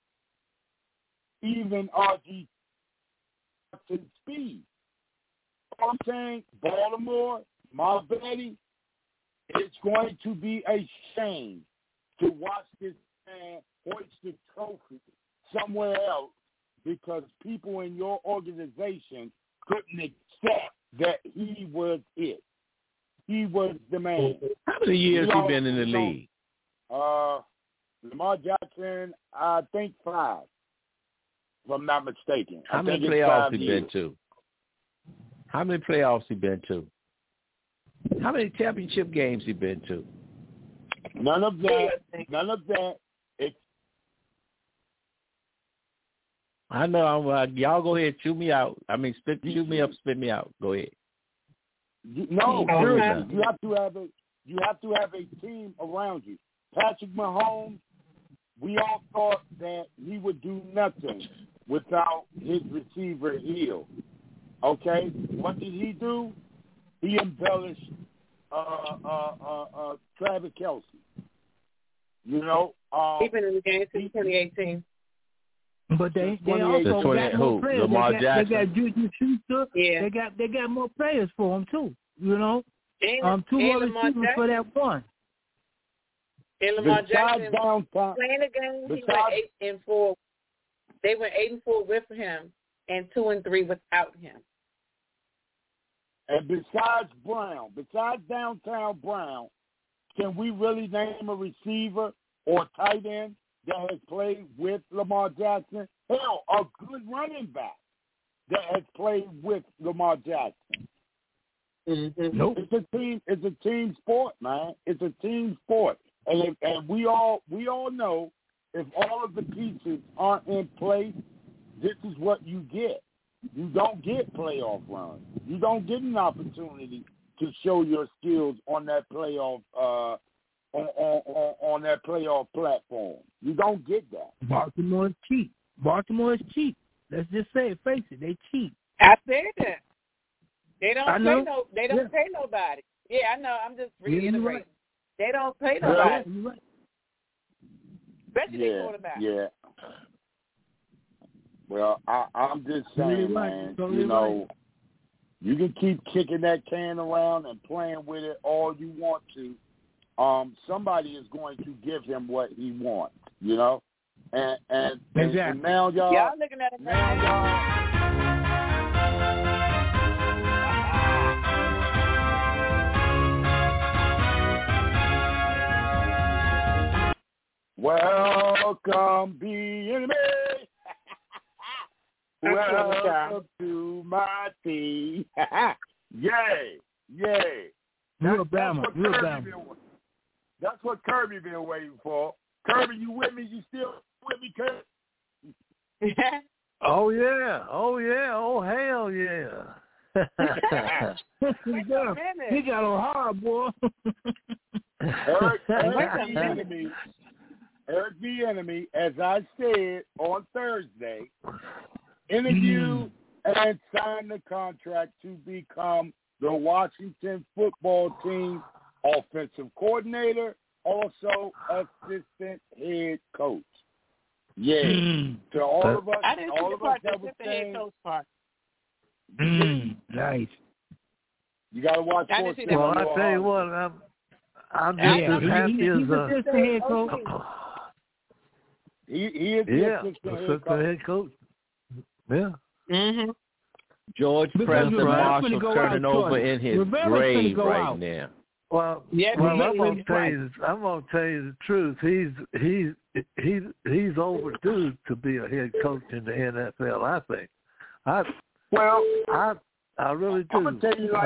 even RG to speed. So I'm saying, Baltimore, my buddy, it's going to be a shame to watch this man hoist the trophy somewhere else because people in your organization couldn't accept that he was it. He was the man. How many years he been in the league? Lamar Jackson, I think 5, if I'm not mistaken. How many playoffs he been to? How many playoffs he been to? How many championship games he been to? None of that. I know. Y'all go ahead, chew me out. Chew me up, spit me out. Go ahead. No, seriously. You have to have a team around you. Patrick Mahomes, we all thought that he would do nothing without his receiver Hill. Okay? What did he do? He embellished Travis Kelce. He's been in the game since 2018. But they also got more players. Lamar Jackson. They got Juju Schuster. Yeah. They got more players for him too. 2 more receivers for that one. And Lamar Jackson playing the game, he went 8-4. They went 8-4 with him and 2-3 without him. And besides downtown Brown, can we really name a receiver or tight end that has played with Lamar Jackson? Hell, a good running back that has played with Lamar Jackson. Mm-hmm. Nope. It's a team sport, man. It's a team sport, and we all know if all of the pieces aren't in place, this is what you get. You don't get playoff runs. You don't get an opportunity to show your skills on that playoff on that playoff platform. You don't get that. Baltimore is cheap. Let's just say it. Face it, they cheap. I said that. They don't pay nobody. Yeah, I know. I'm just reiterating. Right. They don't pay nobody. Right. Especially the quarterback. Yeah. Well, I'm just saying, man, you know, you can keep kicking that can around and playing with it all you want to. Somebody is going to give him what he wants, you know? And now y'all looking at it now. Welcome, B&M. Welcome to my team. Yay. Real Bama. That's what Kirby been waiting for. Kirby, you with me? You still with me, Kirby? Oh, yeah. Oh, hell yeah. He got on hard, boy. Eric Bieniemy, as I said on Thursday, interviewed and signed the contract to become the Washington football team offensive coordinator, also assistant head coach. Yeah. To all of us, I didn't see the part that was saying, head coach part. Nice. You got to watch sports. Well, I tell you what, I'm just as happy as a head coach. He is the assistant head coach. Yeah. Mm-hmm. George Preston Marshall turning over in his grave right now. Well, I'm gonna tell you the truth. He's overdue to be a head coach in the NFL. I think. I really do. I'm gonna tell you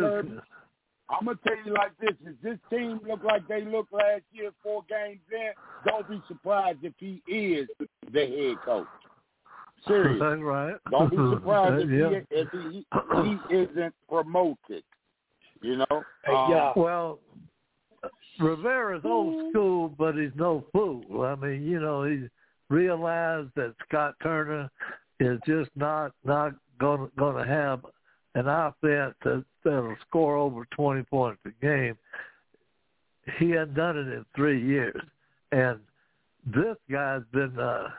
like this: if this team look like they looked last year, 4 games in, don't be surprised if he is the head coach. Seriously. That's right. Don't be surprised if he isn't promoted. You know? Well, Rivera's old school, but he's no fool. I mean, you know, he realized that Scott Turner is just not going to have an offense that'll score over 20 points a game. He hadn't done it in 3 years. And this guy's been,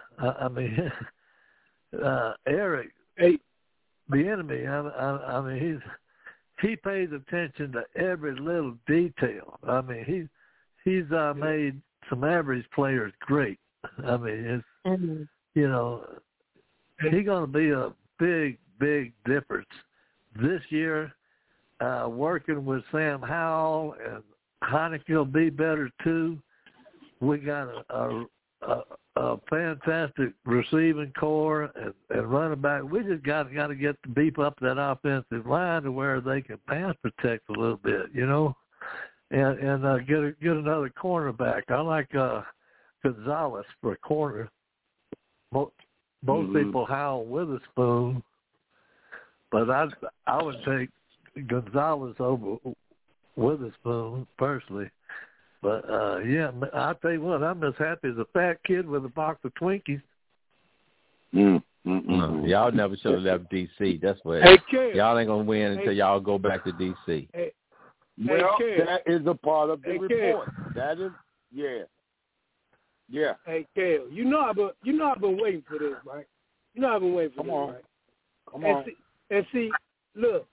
Eric, Bieniemy, I mean, he pays attention to every little detail. I mean, he's made some average players great. I mean, it's you know, he's going to be a big difference this year. Working with Sam Howell, and Heineke will be better too. We got a fantastic receiving core and running back. We just got to get to beef up that offensive line to where they can pass protect a little bit, you know, and get another cornerback. I like Gonzalez for a corner. Most people Howell Witherspoon, but I would take Gonzalez over Witherspoon personally. But, I'll tell you what, I'm as happy as a fat kid with a box of Twinkies. Y'all never should have left D.C. That's what y'all ain't going to win until y'all go back to D.C. That is a part of the report. That is, yeah. Hey, Kale, you know I've been waiting for this, right? You know I've been waiting for this, right? Come on. And see, look,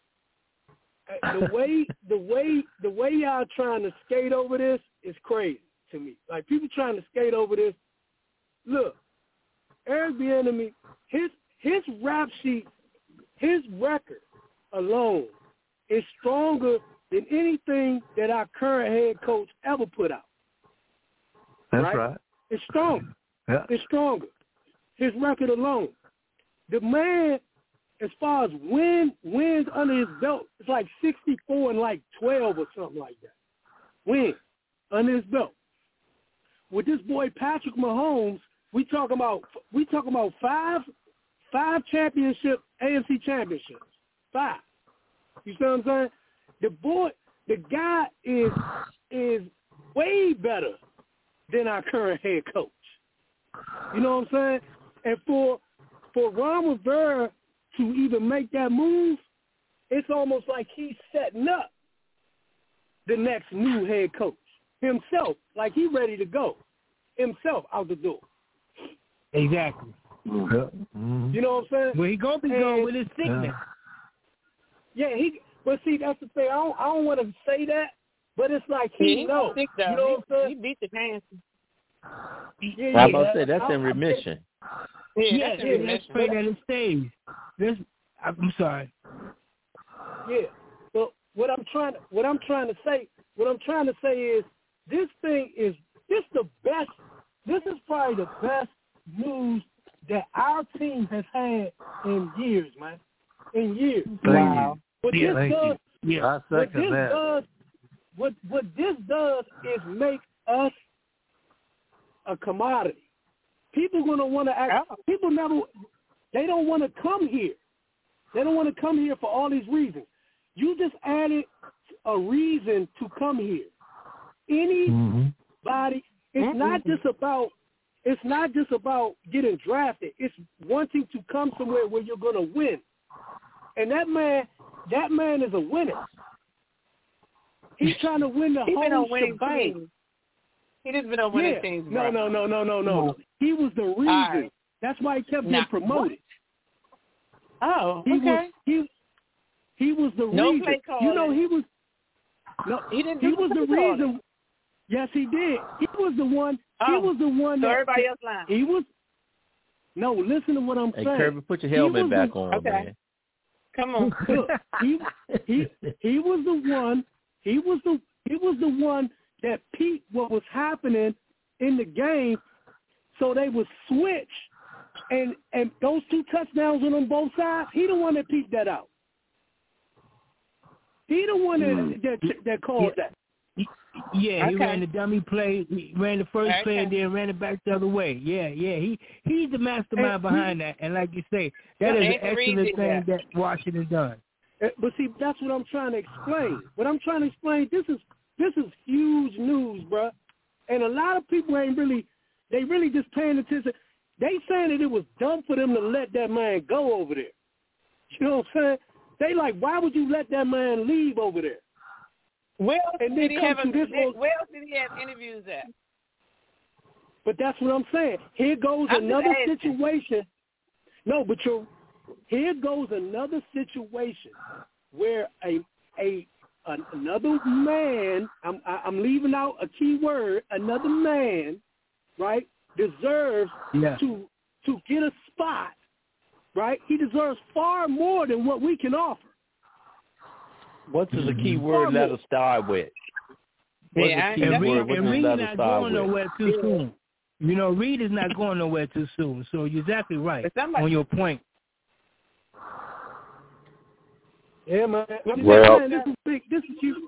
the way y'all trying to skate over this is crazy to me. Like, people trying to skate over this. Look, Eric Bieniemy, his rap sheet, his record alone is stronger than anything that our current head coach ever put out. That's right. It's stronger. Yeah. It's stronger. His record alone. The man, as far as wins under his belt, it's like 64 and like 12 or something like that. Wins under his belt. With this boy Patrick Mahomes, we talking about five championship AFC championships. 5. You see what I'm saying? The guy is way better than our current head coach. You know what I'm saying? And for Ron Rivera to even make that move, it's almost like he's setting up the next new head coach himself, like he's ready to go himself out the door. Exactly. Mm-hmm. You know what I'm saying? Well, he gonna be going with his sickness. Yeah, but see, that's the thing. I don't want to say that, but it's like he knows. Sick, you know what I'm saying? He beat the cancer. I'm about to say that's in remission. Yeah, let's pray that it stays. I'm sorry. Yeah, but what I'm trying to say is this the best. This is probably the best news that our team has had in years, man. In years. Wow. What this does is make us a commodity. People gonna want to act. They don't want to come here. They don't want to come here for all these reasons. You just added a reason to come here. Anybody. It's not just about getting drafted. It's wanting to come somewhere where you're gonna win. And that man is a winner. He's trying to win the whole shebang. He just been on winning things. No. He was the reason. Right. That's why he kept getting promoted. Oh, okay. He was the reason. You know, he was. No, he didn't. He was the reason. Yes, he did. He was the one. He was the one. So everybody else lying. He was. No, listen to what I'm saying. Hey, Kirby, put your helmet back on, man. Come on. Look, he was the one. He was the one that peeped what was happening in the game, so they would switch, and those 2 touchdowns on both sides. He the one that peeped that out. He the one that called that. Yeah, he ran the dummy play. He ran the first play and then ran it back the other way. Yeah. He's the mastermind behind that. And like you say, that is an excellent thing that Washington done. But see, that's what I'm trying to explain. What I'm trying to explain, this is huge news, bro. And a lot of people they really just paying attention. They saying that it was dumb for them to let that man go over there. You know what I'm saying? They like, why would you let that man leave over there? Where else did he have interviews at? But that's what I'm saying. Here goes another situation. No, but here goes another situation where another man. I'm leaving out a key word. Another man, right, deserves to get a spot. Right, he deserves far more than what we can offer. What is a key word let us start with? And Reed not going nowhere too soon. You know, Reed is not going nowhere too soon. So you're exactly right on your point. Yeah, man. Well, this is big. This is huge.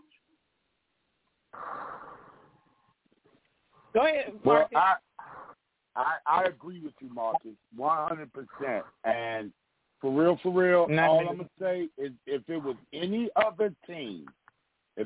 Go ahead, Marcus. Well, I agree with you, Marcus, 100%. And for real, all I'm going to say is if it was any other team, this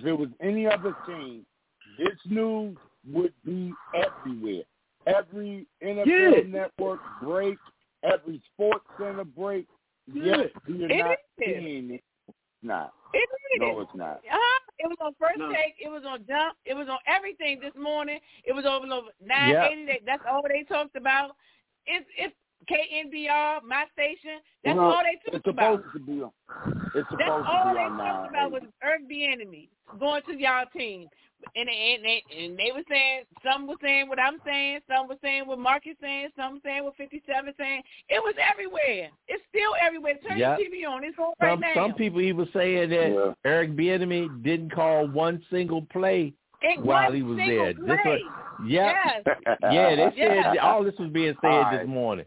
news would be everywhere. Every NFL network break, every sports center break. Yes, we are not seeing it. No, it's not. It was on First Take. It was on Jump. It was on everything this morning. It was over 980. That's all they talked about. It's KNBR, my station. That's all they talked about. It's supposed to be on That's all they talked about was Eric Bieniemy going to y'all team. and they were saying, some were saying what I'm saying, some were saying what Mark is saying, some were saying what 57 saying. It was everywhere. It's still everywhere. Turn your TV on. It's on right now. Some people even saying that Eric Bieniemy didn't call one single play while he was there. Yes. Yeah, they said all this was being said this morning.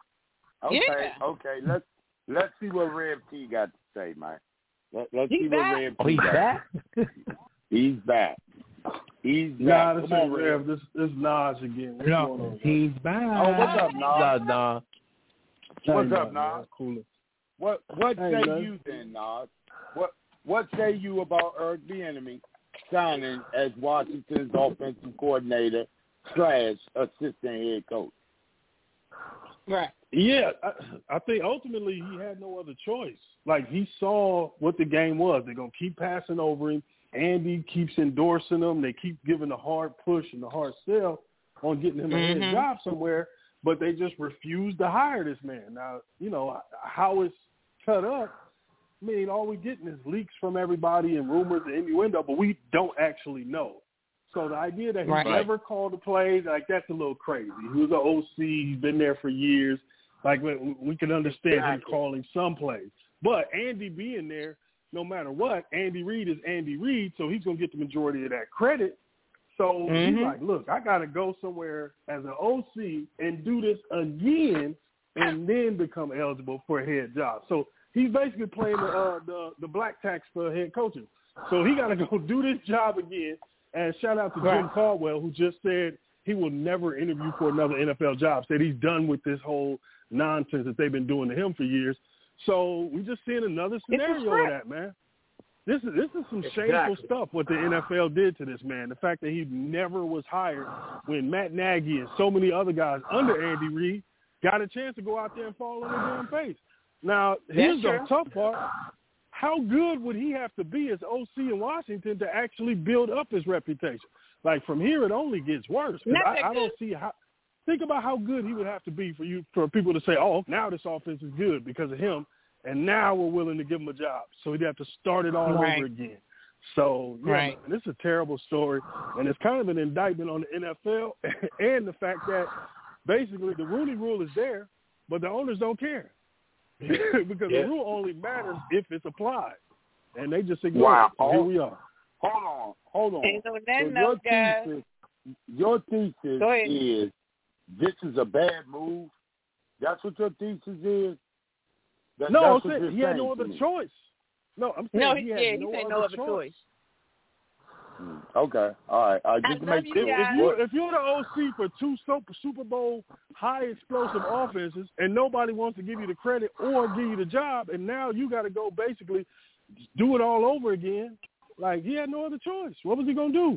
Okay. Let's see what Rev T got to say, man. Let's see what Rev T got. Back? He's back. He's nah, back. This is Rev. This is Nas again. He's back. Oh, what's up, Nas? Nas. What's up, Nas? Cool. What say you then, Nas? What say you about Eric Bieniemy signing as Washington's offensive coordinator / assistant head coach? Right. Yeah, I think ultimately he had no other choice. Like, he saw what the game was. They're going to keep passing over him. Andy keeps endorsing them. They keep giving the hard push and the hard sell on getting him a head job somewhere, but they just refuse to hire this man. Now, you know, how it's cut up, I mean, all we're getting is leaks from everybody and rumors and innuendo, but we don't actually know. So the idea that he never called the plays, like, that's a little crazy. He was an OC. He's been there for years. Like, we can understand him calling some plays. But Andy being there, no matter what, Andy Reid is Andy Reid, so he's going to get the majority of that credit. So he's like, look, I got to go somewhere as an OC and do this again and then become eligible for a head job. So he's basically playing the black tax for head coaching. So he got to go do this job again. And shout out to Jim Caldwell, who just said he will never interview for another NFL job, said he's done with this whole nonsense that they've been doing to him for years. So we just seeing another scenario of that, man. This is some shameful stuff what the NFL did to this man. The fact that he never was hired when Matt Nagy and so many other guys under Andy Reid got a chance to go out there and fall on their damn face. Now, here's the tough part. How good would he have to be as OC in Washington to actually build up his reputation? Like, from here, it only gets worse. I don't see how. Think about how good he would have to be for people to say, oh, now this offense is good because of him, and now we're willing to give him a job. So he'd have to start it all over again. So, man, this is a terrible story, and it's kind of an indictment on the NFL and the fact that basically the Rooney Rule is there, but the owners don't care. Because the rule only matters if it's applied, and they just ignore it. So here we are. Hold on. And so that note, guys, your thesis is this is a bad move. That's what your thesis is. No, I'm saying he had no other choice. No, I'm saying he had no other choice. Okay, all right. Just to make sure. If you're the OC for 2 Super Bowl high explosive offenses and nobody wants to give you the credit or give you the job, and now you got to go basically do it all over again, like, he had no other choice. What was he going to do?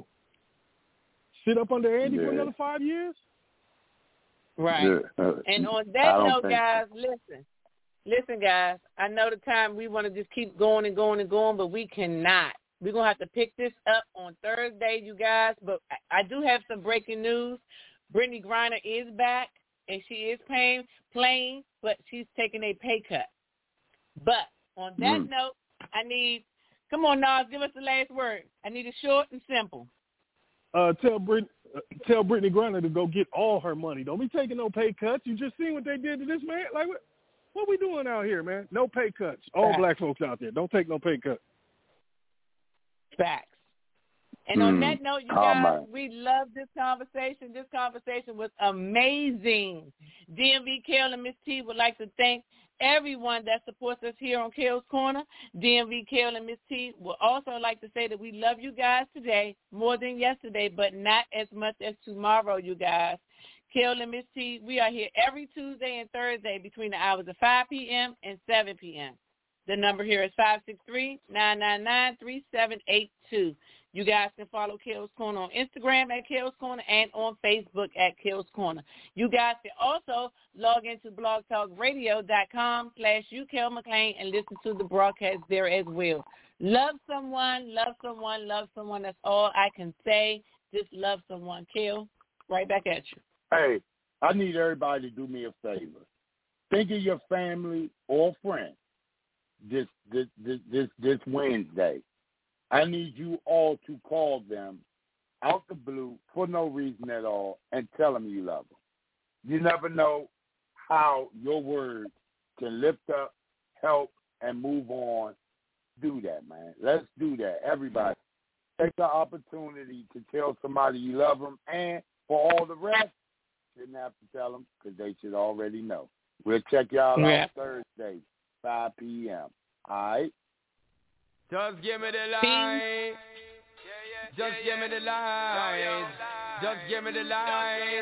Sit up under Andy for another 5 years? Right. Yeah. And on that note, guys, listen, guys, I know the time we want to just keep going and going and going, but we cannot. We're going to have to pick this up on Thursday, you guys. But I do have some breaking news. Brittany Griner is back, and she is playing, but she's taking a pay cut. But on that note, come on, Nas, give us the last word. I need it short and simple. Tell Brittany Griner to go get all her money. Don't be taking no pay cuts. You just seen what they did to this man. Like, what we doing out here, man? No pay cuts. All black folks out there. Don't take no pay cut. Facts. And on that note, you guys, we love this conversation. This conversation was amazing. DMV Kale and Miss T would like to thank everyone that supports us here on Kale's Corner. DMV Kale and Miss T would also like to say that we love you guys today more than yesterday, but not as much as tomorrow, you guys. Kale and Miss T, we are here every Tuesday and Thursday between the hours of 5 p.m. and 7 p.m. The number here is 563-999-3782. You guys can follow Kale's Corner on Instagram at Kale's Corner and on Facebook at Kale's Corner. You guys can also log into blogtalkradio.com/UKaleMcClain and listen to the broadcast there as well. Love someone, love someone, love someone. That's all I can say. Just love someone. Kale, right back at you. Hey, I need everybody to do me a favor. Think of your family or friends this Wednesday. I need you all to call them out the blue for no reason at all and tell them you love them. You never know how your words can lift up, help, and move on. Do that, man. Let's do that, everybody. Take the opportunity to tell somebody you love them, and for all the rest, you shouldn't have to tell them because they should already know. We'll check y'all out Thursday, 5 p.m. All right? Just give me the light. Just give me the light. Just give me the light.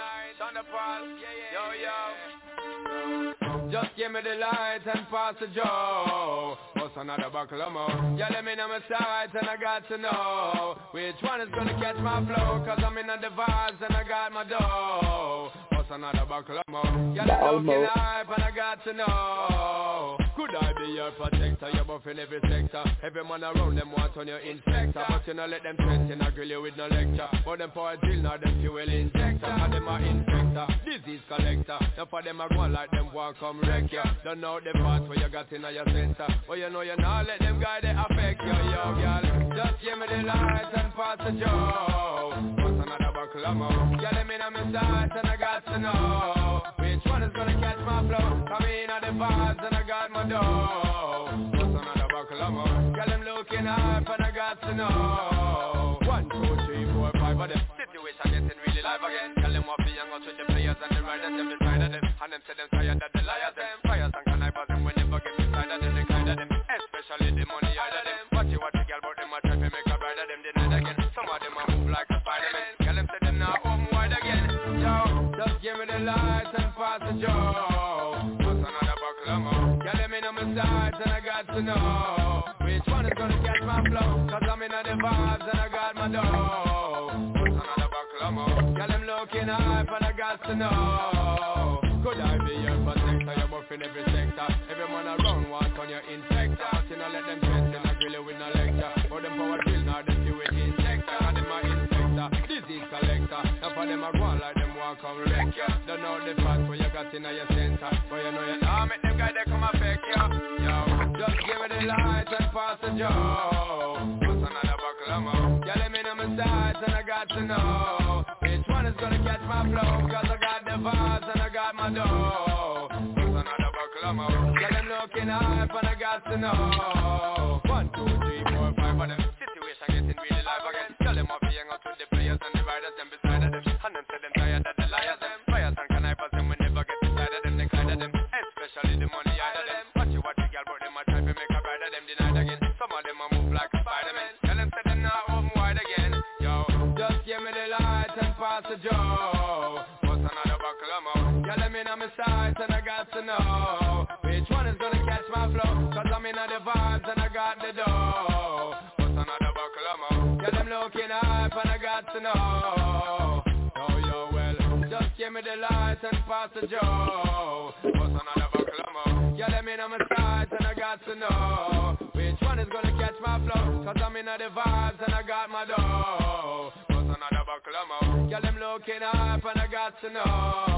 Just give me the light and pass the joe. What's another buckle of more? Yeah, let me know my sides and I got to know which one is gonna catch my flow. Cause I'm in the vibes and I got my dough. What's another buckle of more? Yeah, let me looking hype and I got to know. Could I be your protector? You're buffing every sector. Every man around them want on your inspector. But you know let them threaten, I grill you with no lecture. But them for a drill, not them fuel injector. And them are infector, disease collector. Now for them I go like them want come wreck ya. Don't know the parts where you got in your center. But you know you not let them guy they affect you, yo, girl. Just give me the light and pass the joe. What's another buckle of more? Yeah, let me know my sides and I got to know which one is gonna catch my flow. Come in on the vibes and I got my dough. What's another buckle of more? Girl, I'm looking up and I got to know 1, 2, 3, 4, 5 of them. Situation getting really live again. Tell them what the young out with the players and the riders them beside of them. And them say them tired that the liars them. Fires and connivers them whenever get beside of them. They kind of them, especially the money out of them. Watch you girl, but them a try to make a bride of them. They not again. Some of them a move like a Spider-Man. Girl, them say them now home wide again. Yo, just give me the lights and pass the joe. What's another buckle of more? Girl, let me know my sides and I got to know which one is gonna catch my flow. Cause I'm in the vibes and I got my dough. What's another buckle of more? Girl, I'm looking hype and I got to know. Could I be your protector? You're buffing every sector. Every man around wants on your inspector. You know let them threaten, I grill you with no lecture. But them power drill, now them fuel injector. And them a inspector, disease collector. Now for them I go on like them want come wreck ya. Don't know the parts where you got in your center. But you know you now make them guys they come affect ya. Yo, just give me the light and pass the joe. What's another buckle of more? Yeah, let me know my sides and I got to know which one is gonna catch my flow. Cause I got the vibes and I got my dough. What's another buckle of more? Yeah, them looking hype and I got to know 1, 2, 3, 4, 5 of them. Situation getting really live again. Tell them off the young out with the players and the riders them beside of them. And them say them tired that the liars them. Fires and connivers them we never get beside of them. They kind of them, especially the money out of them. Watch you girl, but them a try to make a bride of them. Denied again. Some of them a move like a Spider-Man. Tell them say them now home wide again. Yo, just give me the light and pass the joe. What's another buckle of more? Yeah, let me know my sides and I got to know which one is gonna catch my flow. Cause I'm in the vibes and I got the dough. What's another buckle of more? Yeah, them looking hype and I got to know. Oh, yo, well, just give me the light and pass the joe. What's another buckle of more? Yeah, let me know my sides and I got to know which one is gonna catch my flow. Cause I'm in the vibes and I got my dough. What's another buckle of more? Yeah, them looking hype and I got to know.